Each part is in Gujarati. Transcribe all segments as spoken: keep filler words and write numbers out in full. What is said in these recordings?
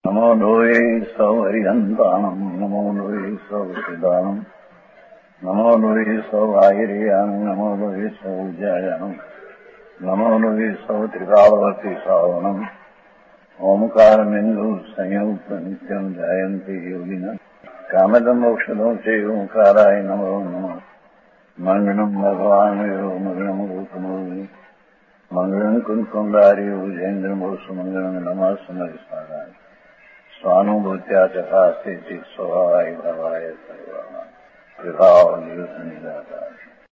નમો લોહે સૌ હરિહંતાણમ નમો લોહે સૌ સિદાનમ નમો લોહે સૌ આયર્યાણમ નમો લોહે સૌ જયાણમ નમો લોહે સૌ ત્રિકાળવતી સાવણમ ઓમકાર બિંદુ સંયુક્ત નિત્યમ જયંતિ યોગિના કામદમ મોક્ષદો છે ઓંકારાય નમો નમઃ મંગળમ ભગવાન મંગળમ રૂપમો મંગળમ કુંકુંડાર્યો જૈન્દ્રમો સુમંગળમ નમઃ સમરિસ્વારાય સ્વાનુભૂત્યા ચકાસ્તે ચિત સ્વભાવાય ભવાય સર્વમાં વિભાવ નિવૃત્ત નિરાકાર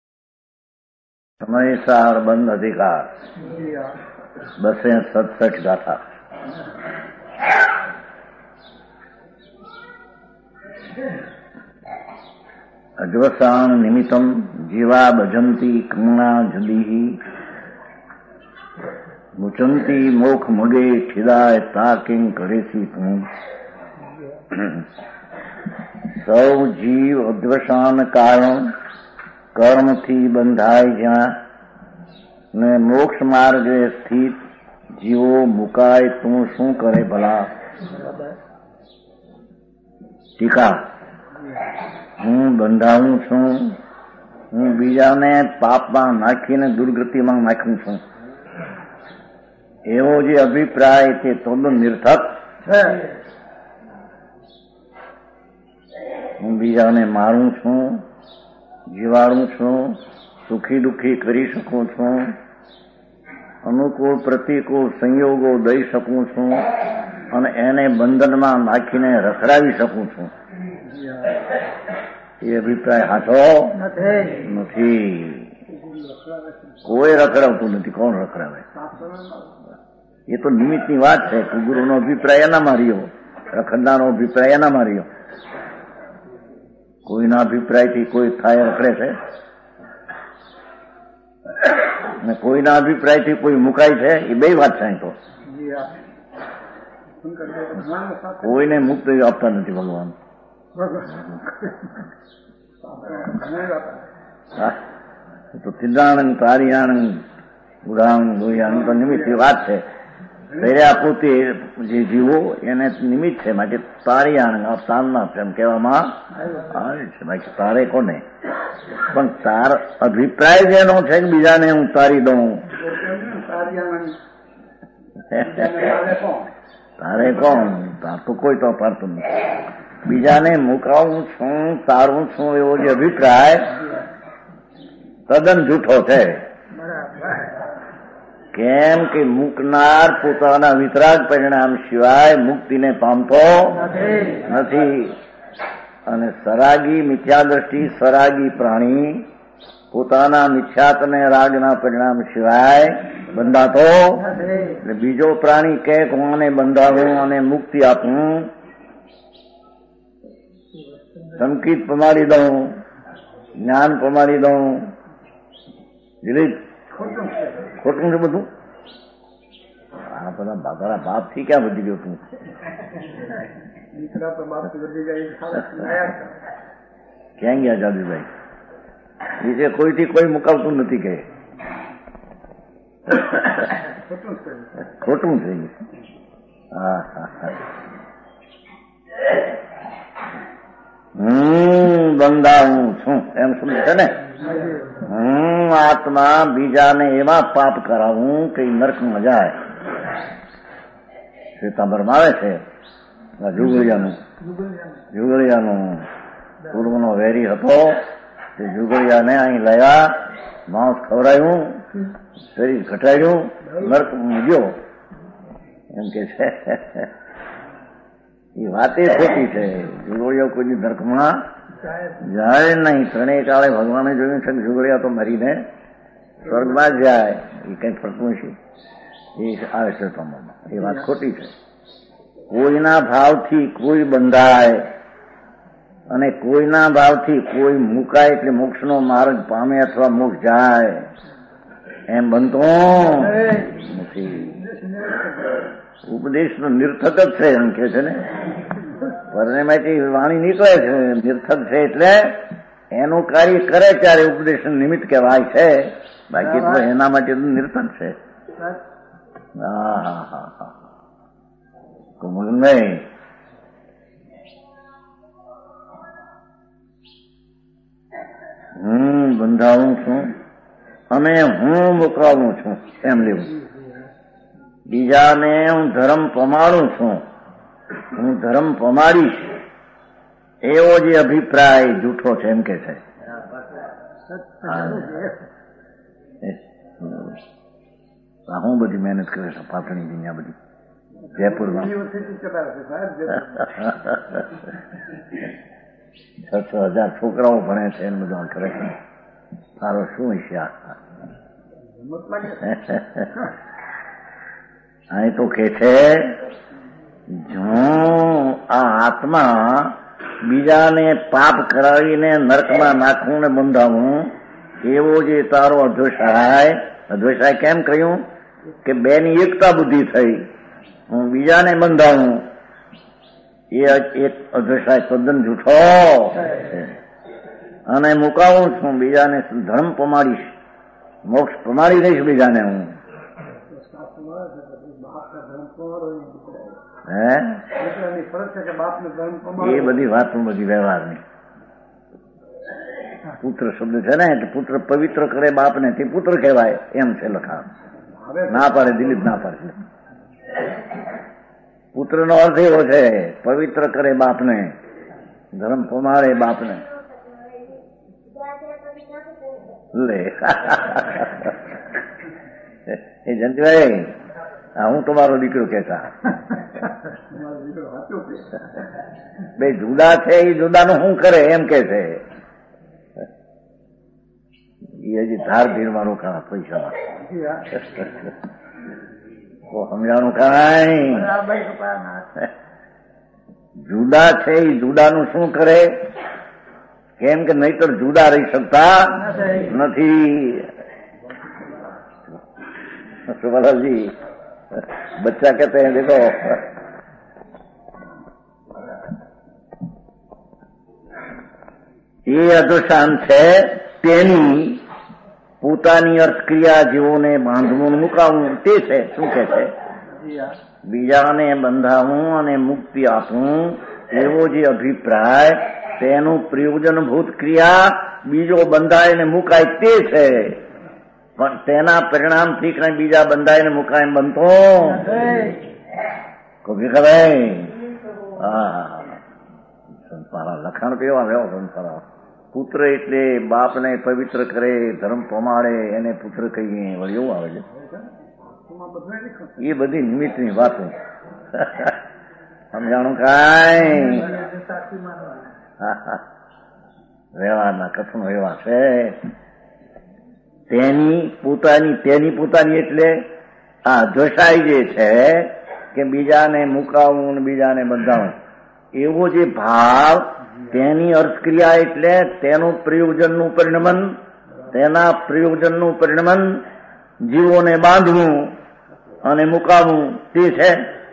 સમય સાર બંધ અધિકાર બસે સડસઠ ગાથા. અજવસાન નિમિત્તમ જીવા ભજંતી કૃણા જુદી મુચંતી મોખ મગે ખિદાય તાકિંગ કરેસી તું. સૌ જીવ અધ્વસાન કારણ કર્મથી બંધાય જ્યાં ને મોક્ષ માર્ગે સ્થિત જીવો મુકાય તું શું કરે ભલા. ટીકા. હું બંધાવું છું, હું બીજાને પાપમાં નાખીને દુર્ગતિમાં નાખું છું, એવો જે અભિપ્રાય તે તદ્દન નિર્થક છે. હું બીજાને મારું છું, જીવાડું છું, સુખી દુઃખી કરી શકું છું, અનુકૂળ પ્રતિકૂળ સંયોગો દઈ શકું છું અને એને બંધનમાં નાખીને રખડાવી શકું છું, એ અભિપ્રાય હાથો નથી. કોઈ રખડાવતું નથી. કોણ રખડાવે? એ તો નિમિત્તની વાત છે. ગુરુનો અભિપ્રાય એના માર્યો, રખડનારો અભિપ્રાય એના માર્યો. કોઈના અભિપ્રાયથી કોઈ થાય રખડે છે અને કોઈના અભિપ્રાયથી કોઈ મુકાય છે, એ બે વાત છે. તો કોઈને મુક્ત આપતા નથી ભગવાન. તો સિદ્ધાનંદ તારિયાનંદ ગુડાંગ ગોયાનંદ તો નિમિત્તની વાત છે. દૈર્યા પોતે જે જીવો એને નિમિત્ત છે. માટે તારિયાનંદ તારના એમ કહેવામાં આવે છે. બાકી તારે કોને? પણ તાર અભિપ્રાય જેનો છે કે બીજાને હું તારી દઉં, તારે કોણ? તાર તો કોઈ તો પાડતું નથી. બીજાને મુકાવું છું, તારું છું, એવો જે અભિપ્રાય તદ્દન જૂઠો છે. કેમ કે મૂકનાર પોતાના વિતરાગ પરિણામ સિવાય મુક્તિને પામતો નથી. અને સરાગી મિથ્યા દ્રષ્ટિ સરાગી પ્રાણી પોતાના મિથ્યાત અને રાગના પરિણામ સિવાય બંધાતો એટલે બીજો પ્રાણી કે હું આને બંધાવું અને મુક્તિ આપું, સંકિત પમાડી દઉં, જ્ઞાન પમાડી દઉં, ખોટું છે બધું. આ બધા બાપરા બાપ થી ક્યાં વધી ગયો તું? ક્યાં ગયા જાદુભાઈ? એ કોઈથી કોઈ મુકાવતું નથી કે ખોટું થઈ ગયું. હા હા હા. હું બંધાવું છું એમ સમજ છે ને. હું આત્મા બીજાને એવા પાપ કરાવું કે નરકમાં જાય. શ્વેતાંબરમાં આવે છે જુગળિયાનું જુગળિયાનું પૂર્વનો વેરી હતો તે જુગળિયાને અહીં લયા, માંસ ખવડાયું, શરીર ઘટાડ્યું, નર્ક મૂક્યો એમ કે છે. એ વાતે ખોટી છે. જુગળિયો કોઈની નર્કમાં જાય નહીં. ત્રણેય કાળે ભગવાને જોયું છે કે જુગળિયા તો મરીને સ્વર્ગમાં જ જાય. એ કઈ ફરતું છે એ આવે છે તમામાં. એ વાત ખોટી છે. કોઈના ભાવથી કોઈ બંધાય અને કોઈના ભાવથી કોઈ મુકાય એટલે મોક્ષનો માર્ગ પામે અથવા મોક્ષ જાય એમ બનતો નથી. ઉપદેશ નો નિર્થક જ છે એમ કે છે ને. પરણેમાંથી વાણી નીકળે છે નિર્થક છે એટલે એનું કાર્ય કરે ત્યારે ઉપદેશ નિમિત્ત કહેવાય છે. બાકી તો એના માટે નિર્થક છે. હા હા હા હા. નહીં. હું બંધાવું છું અને હું મુકાવું છું એમ લેવું. બીજાને હું ધર્મ પમાડું છું, હું ધર્મ પમાડીશ એવો જે અભિપ્રાય જૂઠો છે એમ કે છે. હું બધી મહેનત કરે છે પાટણી દુનિયા બધી જયપુરમાં છ છ હજાર છોકરાઓ ભણે છે એને બધા કરે છે. સારો શું હશે અહીં તો કે છે જો આ આત્મા બીજાને પાપ કરાવીને નરકમાં નાખવું ને બંધાવું એવો જે તારો અધ્વસાય, અધ્વસાય કેમ કહ્યું કે બેની એકતા બુદ્ધિ થઈ, હું બીજાને બંધાવું એ એક અધ્વસાય તદ્દન જૂઠો અને મુકાવું છું બીજાને ધર્મ પમાડીશ, મોક્ષ પમાડી દઈશ બીજાને હું. હે એ બધી વાતો બધી વ્યવહારની. પુત્ર શબ્દ છે ને એટલે પુત્ર પવિત્ર કરે બાપને તે પુત્ર કહેવાય એમ છે લખાણ. ના પાડે દિલીપ ના પાડે. પુત્ર નો અર્થ એવો છે પવિત્ર કરે બાપને, ધર્મ પમાડે બાપને. લે એ જંતભાઈ હું તમારો દીકરો કેતા બે જુદા છે એ જુદાનું શું કરે એમ કે છે. એ હજી ધાર ધીરમાં રોકાણા પૈસા સમજાણું કાંઈ. જુદા છે એ જુદાનું શું કરે કેમ કે નહીતર જુદા રહી શકતા નથી. સુમલાલજી બચ્ચા કહેતે હૈ દેખો એ અધોશાન છે તેની પોતાની અર્થક્રિયા જેઓને બાંધવું મુકાવું તે છે. શું કે છે? બીજાને બંધાવું અને મુક્તિ આપવું એવો જે અભિપ્રાય તેનું પ્રયોજનભૂત ક્રિયા બીજો બંધાય ને મુકાય તે છે. પણ તેના પરિણામથી કઈ બીજા બંધાય ને મુકાય બનતો કોઈ ખરે. હા સંસારા લખાણ કેવા આવ્યો સંસારા. પુત્ર એટલે બાપને પવિત્ર કરે, ધર્મ પમાડે એને પુત્ર કહીએ વળી એવું આવે છે. એ બધી નિમિત્તની વાતો સમજાણું કાંઈ. વ્યવહારના કથનો એવા છે. તેની પોતાની તેની પોતાની એટલે આ જોશાઈ જે છે કે બીજાને મુકાવું ને બીજાને બંધાવું એવો જે ભાવ તેની અર્થક્રિયા એટલે તેનું પ્રયોજનનું પરિણમન, તેના પ્રયોજનનું પરિણમન જીવોને બાંધવું અને મુકાવું તે છે.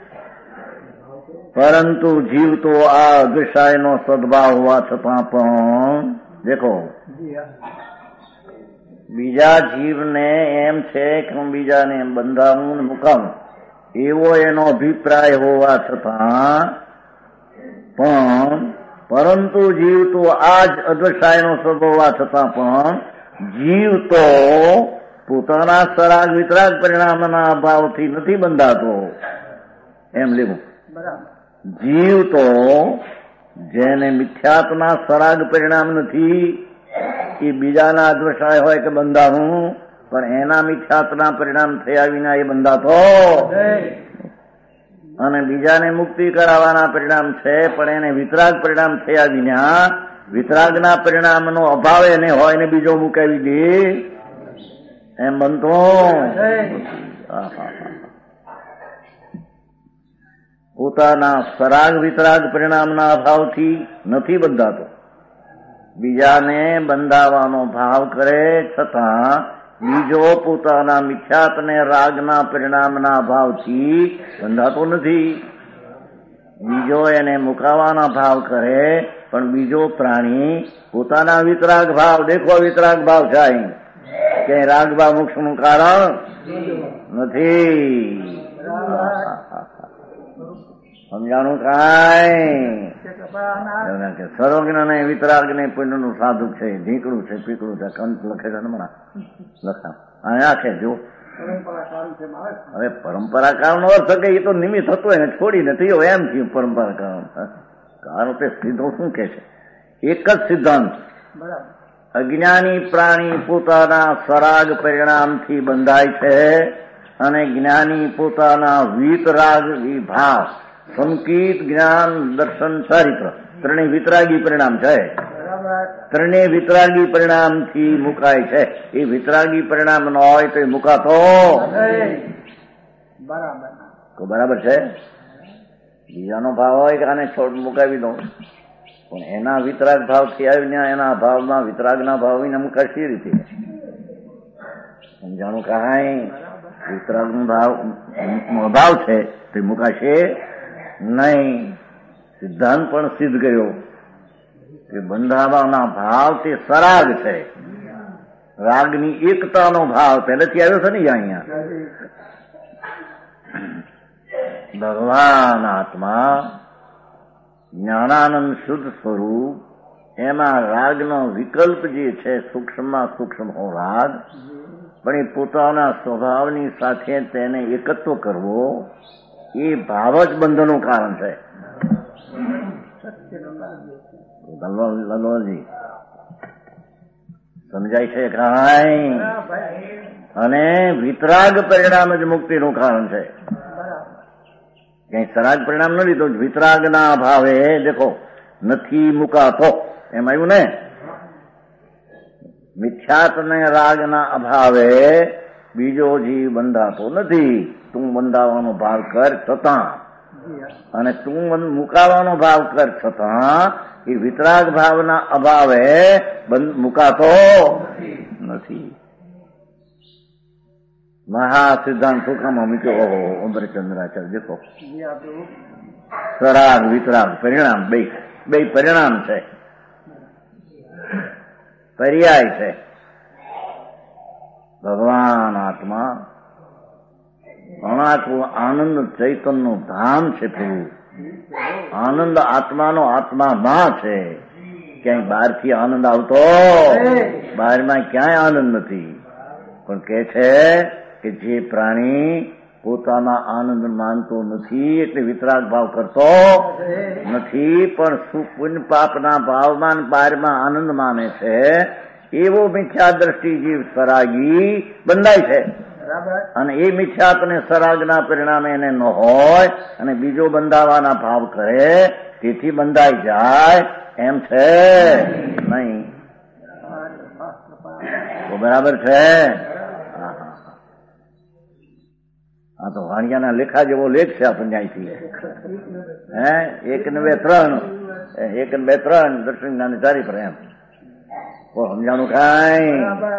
પરંતુ જીવ તો આ અધ્વસાયનો સદભાવ હોવા છતાં પણ દેખો બીજા જીવને એમ છે કે હું બીજાને બંધાવું ને મુકાવું એવો એનો અભિપ્રાય હોવા છતાં પણ પરંતુ જીવ તો આ જ અધ્વસાયનો સ્વભાવ હોવા છતાં પણ જીવ તો પોતાના સરાગ વિતરાગ પરિણામના અભાવથી નથી બંધાતો એમ લેવું. જીવ તો જેને મિથ્યાત્વના સરાગ પરિણામ નથી એ બીજાના અધ્વસાય હોય કે બંધાવું પણ એના મિથ્યાત્વના પરિણામ થયા વિના એ બંધાતો અને બીજાને મુક્તિ કરાવવાના પરિણામ છે પણ એને વિતરાગ પરિણામ થયા વિના વિતરાગના પરિણામનો અભાવ એને હોય ને બીજો મુકાવી દે એમ બનતો. પોતાના સરાગ વિતરાગ પરિણામના અભાવથી નથી બંધાતો. બીજાને બંધાવાનો ભાવ કરે છતાં બીજો પોતાના મિથ્યાત ને રાગના પરિણામના ભાવથી બંધાતો નથી. બીજો એને મુકાવાના ભાવ કરે પણ બીજો પ્રાણી પોતાના વિતરાગ ભાવ દેખો વિતરાગ ભાવ થાય કે રાગ ભાવ મોક્ષનું કારણ નથી. સમજાણું કાંઈ સર્વજ્ઞ ને વિતરાગ ને પુણ્યનું સાધુ છે, ઢીકડું છે, પીકડું છે, કંત લખે છે હમણાં લખા અહીંયા છે જો. હવે પરંપરા કાળ નો અર્થ કે એ તો નિમિત્ત હતો એને છોડીને થયો એમ થયું પરંપરા કાળ. કારણ તે સીધો શું કે છે? એક જ સિદ્ધાંત, અજ્ઞાની પ્રાણી પોતાના સરાગ પરિણામથી બંધાય છે અને જ્ઞાની પોતાના વિતરાગ વિભાવ સંકિત જ્ઞાન દર્શન ચારિત્ર ત્રણેય વિતરાગી પરિણામ છે. ત્રણેય વિતરાગી પરિણામથી મુકાય છે. એ વિતરાગી પરિણામ ન હોય તો એ મુકાતો બરાબર છે. બીજાનો ભાવ હોય કે આને છોડ મુકાવી દો, પણ એના વિતરાગ ભાવથી આવીને એના ભાવમાં વિતરાગના ભાવ વિના મુકાશે રીતે સમજાણું કાંઈ? વિતરાગનો ભાવ અભાવ છે તો મુકાશે નહીં. સિદ્ધાંત પણ સિદ્ધ કર્યો કે બંધાવાના ભાવ તે સરાગ છે. રાગની એકતાનો ભાવ પહેલેથી આવ્યો છે ને અહીંયા. ભગવાન આત્મા જ્ઞાનાનંદ શુદ્ધ સ્વરૂપ, એમાં રાગનો વિકલ્પ જે છે સૂક્ષ્મમાં સૂક્ષ્મ હો રાગ, પણ એ પોતાના સ્વભાવની સાથે તેને એકત્વ કરવો એ ભાવ જ બંધનનું કારણ છે. લલોજી સમજાય છે કાંઈ? અને વિતરાગ પરિણામ જ મુક્તિનું કારણ છે. ક્યાંય સરાગ પરિણામ ન લીધો, વિતરાગના અભાવે દેખો નથી મુકાતો એમ આવ્યું ને. મિથ્યાત ને રાગના અભાવે બીજો જીવ બંધાતો નથી. તું બંધાવાનો ભાવ કર છતાં અને તું મુકાવાનો ભાવ કર છતાં એ વિતરાગ ભાવના અભાવે મુકાતો નથી. મહાસિદ્ધાંત સુખામાં મૂક્યો. ઓહો અમરચંદ્રાચાર્ય દેખો, સરાગ વિતરાગ પરિણામ બે બે પરિણામ છે, પર્યાય છે. ભગવાન આત્મા અણાકું આનંદ ચૈતન્યનું ધામ છે. પ્રભુ આનંદ આત્માનો આત્મામાં છે. ક્યાંય બહારથી આનંદ આવતો? બહારમાં ક્યાંય આનંદ નથી. પણ કે છે કે જે પ્રાણી પોતાના આનંદ માનતો નથી એટલે વિતરાગ ભાવ કરતો નથી, પણ સુપુન્ય પાપના ભાવમાં બહારમાં આનંદ માને છે, એવો મિથ્યા દ્રષ્ટિ જીવ સરાગી બંધાય છે. અને એ મિથ્યાત ને સરાગના પરિણામે એને ન હોય અને બીજો બંધાવાના ભાવ કરે તેથી બંધાઈ જાય એમ છે નહીં. તો બરાબર છે. હા તો વાણિયાના લેખા જેવો લેખ છે આપણને અહીંથી. હે એક ને બે ત્રણ એક ને બે ત્રણ દર્શન જ્ઞાન ચારી પર એમ સમજાણું કાંઈ?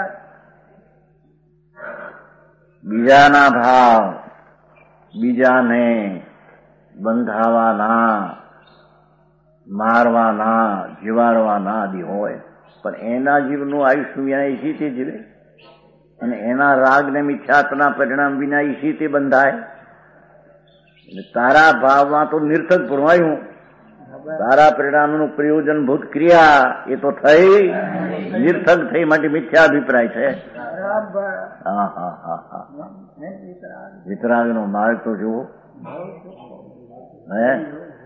બીજાના ભાવ બીજાને બંધાવાના, મારવાના, જીવાડવાના આદિ હોય, પણ એના જીવનું આયુષ્ય વિના એ તે જીવે અને એના રાગ ને મિથ્યાતના પરિણામ વિના એ તે બંધાય. તારા ભાવમાં તો નિર્થક ભરવાયું, તારા પરિણામનું પ્રયોજનભૂત ક્રિયા એ તો થઈ નિર્થક થઈ માટે મિથ્યાભિપ્રાય છે. હા હા હા હા વિતરાગ નો માર્ગ તો જુઓ. હે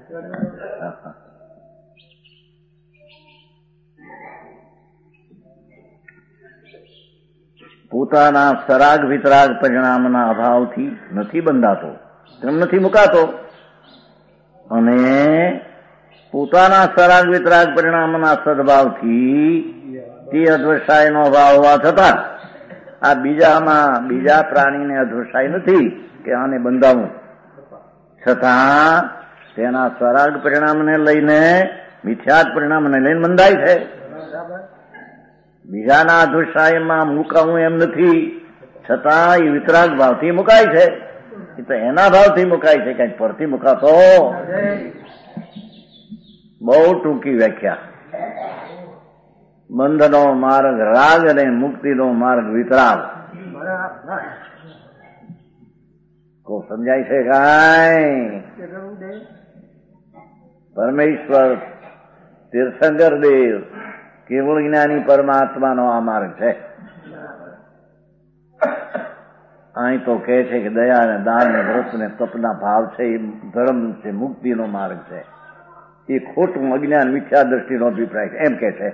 પોતાના સરાગ વિતરાગ પરિણામના અભાવથી નથી બંધાતો, તેમ નથી મુકાતો, અને પોતાના સરાગ વિતરાગ પરિણામના સદભાવથી તે અધ્વસાયનો અભાવ હોવા છતાં આ બીજામાં બીજા પ્રાણીને અધ્વસાય નથી કે આને બંધાવું, છતાં તેના સરાગ પરિણામને લઈને મિથ્યાત પરિણામને લઈને બંધાય છે. બીજાના અધ્વસાયમાં મુકાવું એમ નથી, છતાં એ વિતરાગ ભાવથી મુકાય છે. એ તો એના ભાવથી મુકાય છે, કઈક પરથી મુકાતો. બહુ ટૂંકી વ્યાખ્યા. બંધનો માર્ગ રાગ અને મુક્તિનો માર્ગ વિતરાગ. કો સમજાય છે કાંઈ? પરમેશ્વર, તીર્થંકર દેવ, કેવળ જ્ઞાની પરમાત્માનો આ માર્ગ છે. અહીં તો કહે છે કે દયા ને દાન ને વ્રત ને તપના ભાવ છે એ ધર્મ છે, મુક્તિનો માર્ગ છે. એ ખોટું અજ્ઞાન મિથ્યા દ્રષ્ટિનો અભિપ્રાય એમ કે છે.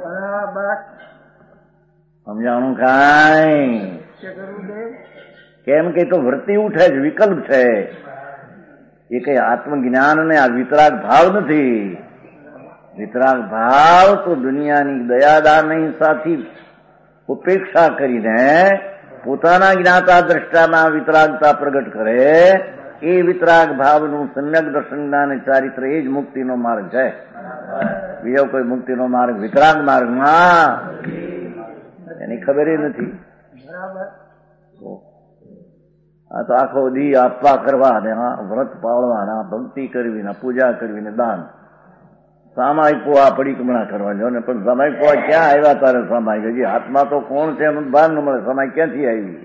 સમજાણું કાંઈ? કેમ કે તો વૃત્તિ ઉઠે જ, વિકલ્પ છે. એ કઈ આત્મજ્ઞાન ને આ વિતરાગ ભાવ નથી. વિતરાગ ભાવ તો દુનિયાની દયાદાન હિંસાથી ઉપેક્ષા કરીને પોતાના જ્ઞાતા દ્રષ્ટાના વિતરાગતા પ્રગટ કરે. એ વિતરાગ ભાવનું સમ્યક દર્શન જ્ઞાન ચારિત્ર એ જ મુક્તિનો માર્ગ છે. બીજો કોઈ મુક્તિનો માર્ગ વિતરાગ માર્ગમાં એની ખબર નથી. આ તો આખો દી આપવા કરવા ને વ્રત પાળવાના, ભક્તિ કરવી ને, પૂજા કરવી ને, દાન સામાયિક પોવા પડીકમણા કરવા લો ને. પણ સામાયિક પોવા ક્યાં આવ્યા તારે? સામાયિક હજી હાથમાં તો કોણ છે એનું ભાન ન મળે. સામાયિક ક્યાંથી આવી?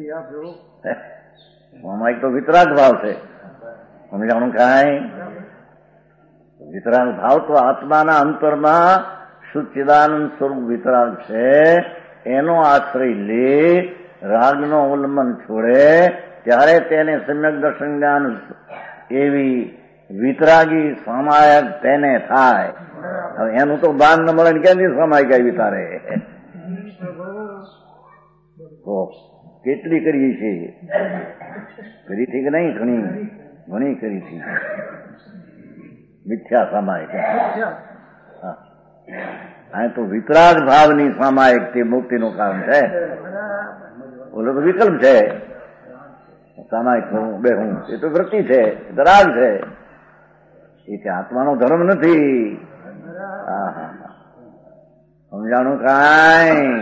સામાયિક તો વિતરાગ ભાવ છે. સમજાણું કાંઈ? વિતરાગ ભાવ તો આત્માના અંતરમાં સચ્ચિદાનંદ સ્વરૂપ વિતરાગ છે. એનો આશ્રય લે, રાગનો ઉલ્લંઘન છોડે, ત્યારે તેને સમ્યક દર્શન જ્ઞાન એવી વિતરાગી સામાયક તેને થાય. હવે એનું તો ભાન ન મળે ને ક્યાંથી સામાયિક આવી તારે? તો કેટલી કરીએ છીએ? કરી હતી કે નહીં? ઘણી ઘણી કરી હતી. મિથ્યા સામાયિક. હા, તો વિતરાગ ભાવની સામાયિક તે મુક્તિનું કારણ છે. બોલો તો વિકલ્પ છે. સામાયિક હું બે હું એ તો વૃત્તિ છે, રાગ છે. એ કે આત્માનો ધર્મ નથી. હા હા હા, સમજાણું કાંઈ?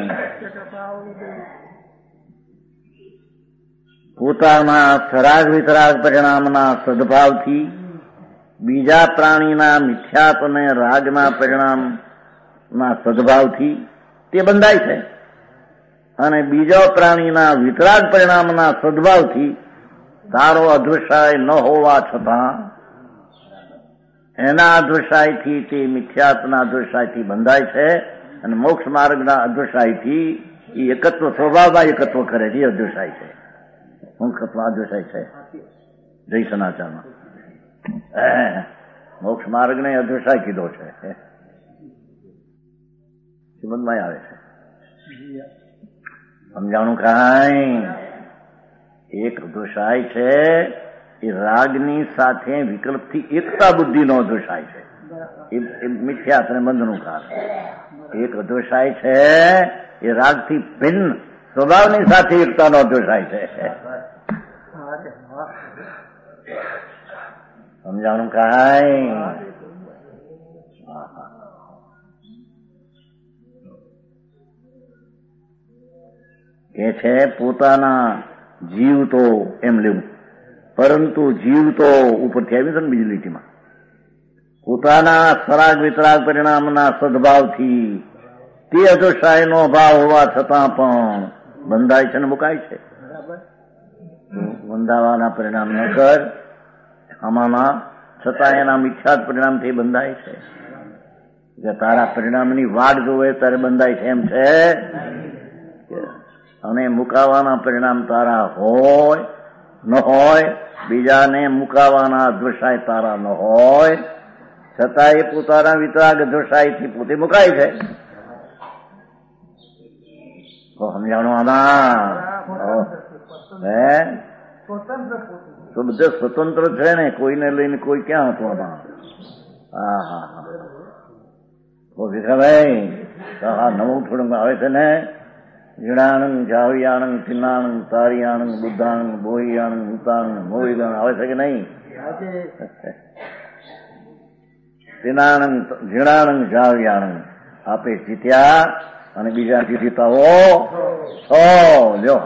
પોતાના સરાગ વિતરાગ પરિણામના સદભાવથી બીજા પ્રાણીના મિથ્યાત્વ અને રાગના પરિણામના સદભાવથી તે બંધાય છે. અને બીજા પ્રાણીના વિતરાગ પરિણામના સદભાવથી તારો અધ્વસાય ન હોવા છતાં એના અધ્વસાયથી તે મિથ્યાત્વના અધ્વસાયથી બંધાય છે. અને મોક્ષ માર્ગના અધ્વસાયથી એ એકત્વ સ્વભાવમાં એકત્વ કરે છે. એ અધ્વસાય છે, મુખ્યત્વ અધ્વસાય છે. જય સનાચારમાં મોક્ષ માર્ગને અધ્વસાય કીધો છે. શ્રીમદમાં આવે છે. સમજાણું કાંઈ? એક અધ્વસાય છે એ રાગની સાથે વિકલ્પથી એકતા બુદ્ધિનો અધ્વસાય છે. એ મિથ્યાત્વ અને બંધનું કારણ. એક અધ્વસાય છે એ રાગથી ભિન્ન સ્વભાવની સાથે એકતાનો અધ્વસાય છે. સમજાણું કાંઈ? એ છે પોતાના જીવ તો એમ લેવું, પરંતુ જીવ તો ઉપરથી આવી છે ને બીજી લીટીમાં. પોતાના સરાગ વિતરાગ પરિણામના સદભાવથી તે અધોસાયનો ભાવ હોવા છતાં પણ બંધાય છે ને મુકાય છે. બંધાવાના પરિણામ ન કર, આમાંના છતાં એના મિથ્યાત પરિણામથી બંધાય છે. કે તારા પરિણામની વાડ જોવે ત્યારે બંધાય છે એમ છે. અને મુકાવાના પરિણામ તારા હોય ન હોય, બીજાને મુકાવાના અધ્વસાય તારા ન હોય, છતાં એ પોતાના વિતરાગ અધ્વસાયથી પોતે મુકાય છે. તો સમજાણું આમાં? હે તો બધે સ્વતંત્ર છે ને, કોઈને લઈને કોઈ ક્યાં હતું આમાં? હા હા હા. તો ભીખાભાઈ હા, નવું થોડુંક આવે છે ને. જીણાણંગ જાવિયાણંગ ચિન્નાણંગ તારિયાણંગ બુદ્ધાણંગ બોહિયાણંગ ઉતાણંગ મોહિદાણ આવે છે કે નહીં? ચિનાણંગ જીણાણંગ જાવિયાણંગ આપે જીત્યા અને બીજા જીતીતાઓ છો લ્યો.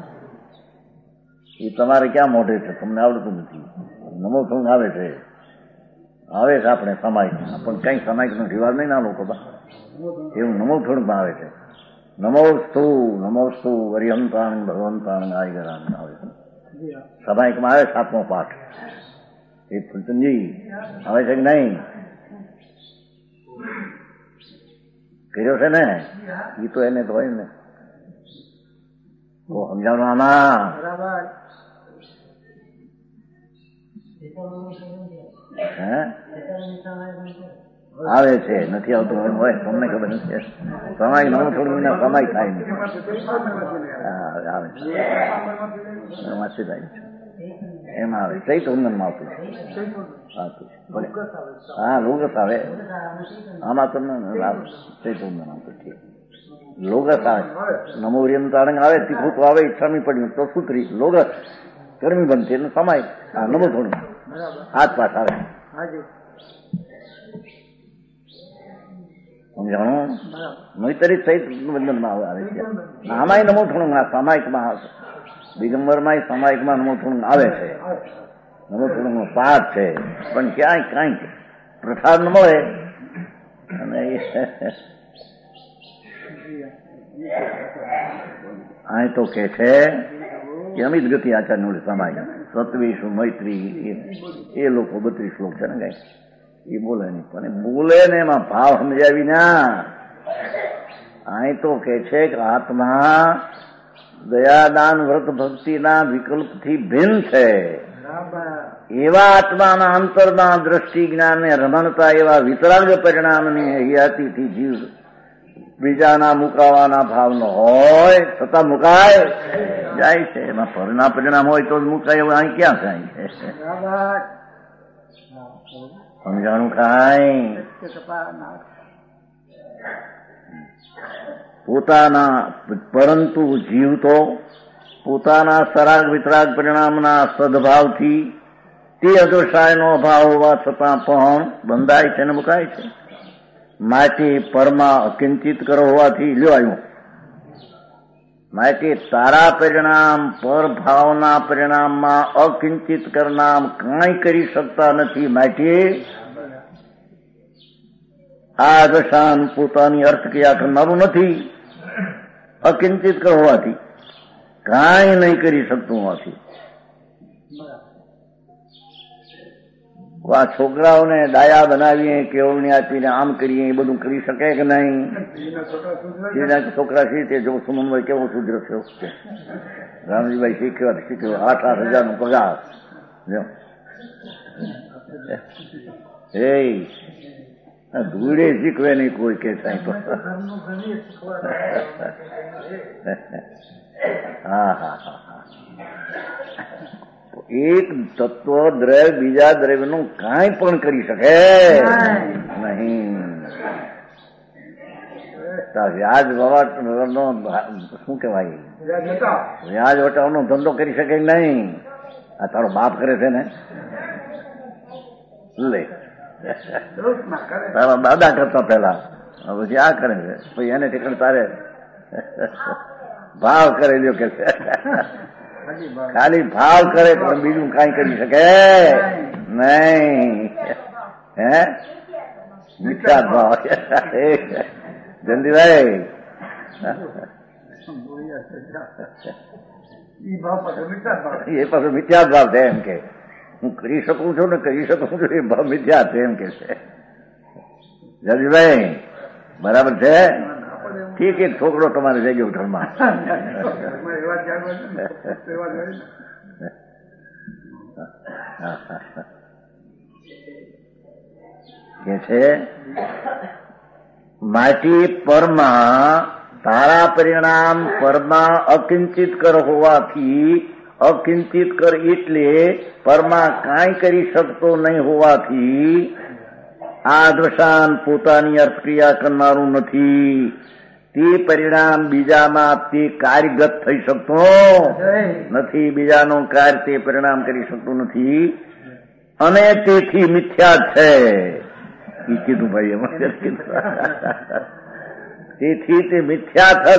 એ તમારે ક્યાં મોઢે છે? તમને આવડતું નથી. નમો સંઘ આવે છે, આવે છે આપણે સામાયિક, પણ કઈ સામાયિક નો રિવાજ નહીં ના લોકો એવું નમો થોડુંક આવે છે. નમોસ્તુ નમોસ્તુ વરિહંતાણ ભગવંતાણ આયગરાણ આવે છે. સામાયિકમાં આવે સાતમો પાઠ. એ ફૂલચંદજી આવે છે કે નહીં? કર્યો છે ને? એ તો એને તો હોય ને. તો સમજાવવાનું આમાં હે આવે છે, નથી આવતું હોય તમને ખબર નથી. સમય નવું થોડું વિના સમય થાય નહીં. આવે વાંચી થાય એમાં આવે ચૈત ઉંદનમાં આવતું. હા લોગસ આવે આમાં તમને ચૈત ઉંદન આવતું. ઠીક લોગસ આવે. નમોરિયમ તારંગ આવે, તીખું તો આવે, ઈચ્છામી પડ્યું તો સૂત્રી લોગસ ગરમી બનતી એટલે સમાય. હા નમો થોડું હાથ પાસ આવે. સમજાણું? નોતરી સહિત બંધનમાં આવે છે. આમાંય નમો થોડું સામાયિકમાં દિગંબરમાં સામાયિકમાં નમો થોડું આવે છે. નમો થોડું પાઠ છે, પણ ક્યાંય કાંઈક પ્રસાદ ન મળે. અને અહીં તો કે છે કે અમિત ગતિ આચાર્ય સમાય સત્વીસુ મૈત્રી એ લોકો બત્રીસ શ્લોક છે ને કઈ એ બોલે નહીં, પણ બોલે ને એમાં ભાવ સમજાવી ના. અહીં તો કે છે કે આત્મા દયાદાન વ્રત ભક્તિના વિકલ્પથી ભિન્ન છે. એવા આત્માના અંતરના દ્રષ્ટિ જ્ઞાન ને રમણતા એવા વિતરાગ પરિણામની હૈયાતીથી જીવ બીજાના મુકાવાના ભાવ નો હોય છતાં મુકાય જાય છે. એમાં પરિણામ પરિણામ હોય તો મુકાય એવું અહીં ક્યાં થાય છે? સમજાણું કાંઈ? પોતાના પરંતુ જીવ તો પોતાના સરાગ વિતરાગ પરિણામના સદભાવથી તે અદોષાયનો ભાવ હોવા છતાં પણ બંધાય છે ને મુકાય છે. માટે પરમાં અકિંચિત કરો હોવાથી લ્યો આવ્યું. માટે તારા પરિણામ પર ભાવના પરિણામમાં અકિંચિત કરનાર કાંઈ કરી શકતા નથી. માટે આ દશાન પોતાની અર્થક્રિયા કરનારું નથી. અકિંચિત કર હોવાથી કાંઈ નહીં કરી શકતું હોવાથી આ છોકરાઓને ડાયા બનાવીએ, કેળવણી આપીને આમ કરીએ એ બધું કરી શકે કે નહીં? છોકરા છે જો સુમનભાઈ કેવો સુધર્યો થયો છે. રામજીભાઈ શીખ્યો શીખ્યો આઠ આઠ હજાર નો પગાર. એ ધૂળે શીખવે નહીં કોઈ કે સાહેબ. હા હા હા હા એક તત્વ દ્રવ્ય બીજા દ્રવ્ય નું કાંઈ પણ કરી શકે નહીં. વ્યાજ વટાવનો શું કેવાય? વ્યાજ વટાવનો ધંધો કરી શકે નહીં. આ તારો બાપ કરે છે ને, લે તારા દાદા કરતા પેલા, પછી આ કરે છે, પછી એને ઠેકણ તારે ભાવ કરેલો કે છે. ખાલી ભાવ કરે પણ બીજું કઈ કરી શકે નહીં. હે મિથ્યા ભાવ. જયંતિભાઈ એ પાછો મિથ્યા ભાવ છે એમ કે હું કરી શકું છું ને કરી શકું છું એ ભાવ મિથ્યા છે એમ કે છે. જયંતિભાઈ બરાબર છે? ઠીક એક છોકરો તમારે જઈ ગયો ઘરમાં. કે છે માટી પરમાં તારા પરિણામ પરમાં અકિંચિત કર હોવાથી, અકિંચિત કર એટલે પરમાં કાંઈ કરી શકતો નહીં હોવાથી આ દશાન પોતાની અર્થક્રિયા કરનારું નથી. તે પરિણામ બીજામાં તે કાર્યગત થઈ શકતો નથી. બીજાનું કાર્ય તે પરિણામ કરી શકતું નથી અને તેથી મિથ્યા છે. એ કીધું ભાઈ એમાં તેથી તે મિથ્યા છે.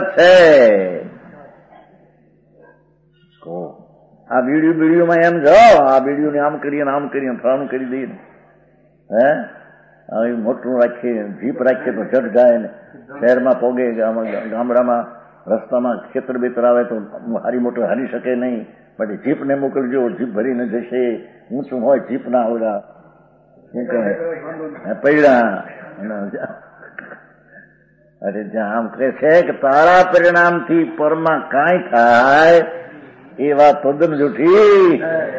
આ બીડીયું બીડીયુંમાં એમ જાઓ, આ બીડીયુંને આમ કરીએ આમ કરીએ ફલાણું કરી દઈએ. હે હવે મોટું રાખીએ, જીપ રાખીએ તો જટ જાય ને શહેરમાં પોગે, ગામડામાં રસ્તામાં ખેતર બેતર આવે તો હારી મોટર હારી શકે નહીં. પછી જીપને મોકલજો, જીપ ભરીને જશે, ઊંચું હોય જીપના ઓલા શું કહે પૈડા. અરે જ્યાં આમ કહે છે કે તારા પરિણામથી પરમાં કાંઈ થાય એ વાત તદ્દન જૂઠી.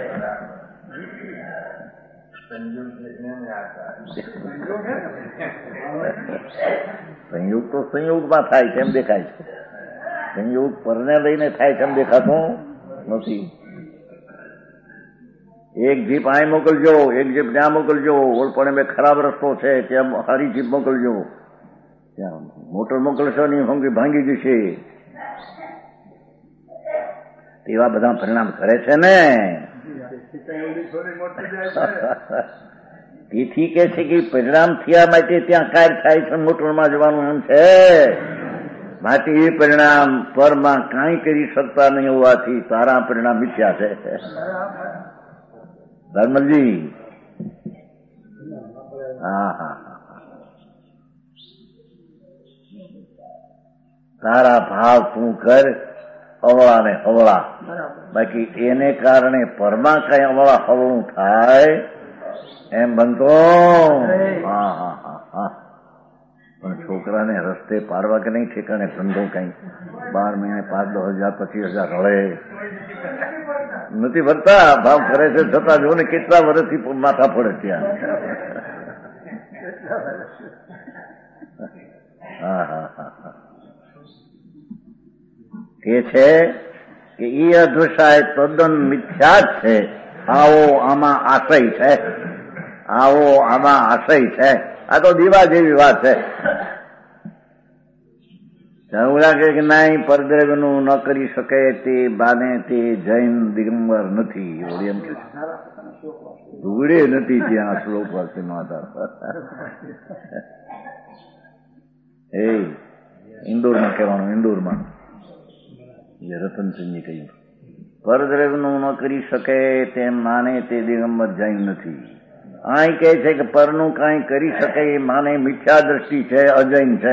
સંયોગ તો સંયોગમાં થાય તેમ દેખાય છે, સંયોગ પરને લઈને થાય તેમ દેખાતું નથી. એક જીપ અહીં મોકલજો, એક જીપ ત્યાં મોકલજો, ઓળપણે બે ખરાબ રસ્તો છે ત્યાં સારી જીપ મોકલજો, ત્યાં મોટર મોકલશો નહીં હંગી ભાંગી જશે. એવા બધા પરિણામ કરે છે ને. તેથી કે છે કે પરિણામ થયા માટે ત્યાં કાર્ય થાય છે, મોટરમાં જવાનું એમ છે. માટે એ પરિણામ પરમાં કાંઈ કરી શકતા નહીં હોવાથી તારા પરિણામ મિથ્યા છે. ધર્મજી હા હા તારા ભાવ તું કર અવળા ને હવળા, બાકી એને કારણે પરમાં કઈ અવળા હવળું થાય એમ બનતો. હા હા હા હા પણ છોકરાને રસ્તે પાડવા કે નહીં ઠેકાણે ધંધો કઈ બાર મહિને પાંચ દસ હજાર પચીસ હજાર હળે નથી ભરતા, ભાવ કરે છે છતાં જો ને કેટલા વર્ષથી માથા પડે ત્યાં. હા હા હા હા કે છે કે ઈ અધુષાય તદ્દન મિથ્યા જ છે. આવો આમાં આશય છે, આવો આમાં આશય છે. આ તો દીવા જેવી વાત છે. એવું લાગે કે નાઈ પરદ્રવ્યનું ન કરી શકે તે બાને તે જૈન દિગંબર નથી. એમ કે ધૂળે નથી ત્યાં શ્લોક વાંચી માતા. એ ઇન્દોરમાં કહેવાનું, ઇન્દોરમાં જે રતનસિંહજી કહ્યું પરદ્રવ્યનું ન કરી શકે તેમ માને તે દિગંબર જૈન નથી. અહીં કહે છે કે પરનું કાંઈ કરી શકે એ માને મિથ્યા દ્રષ્ટિ છે, અજૈન છે.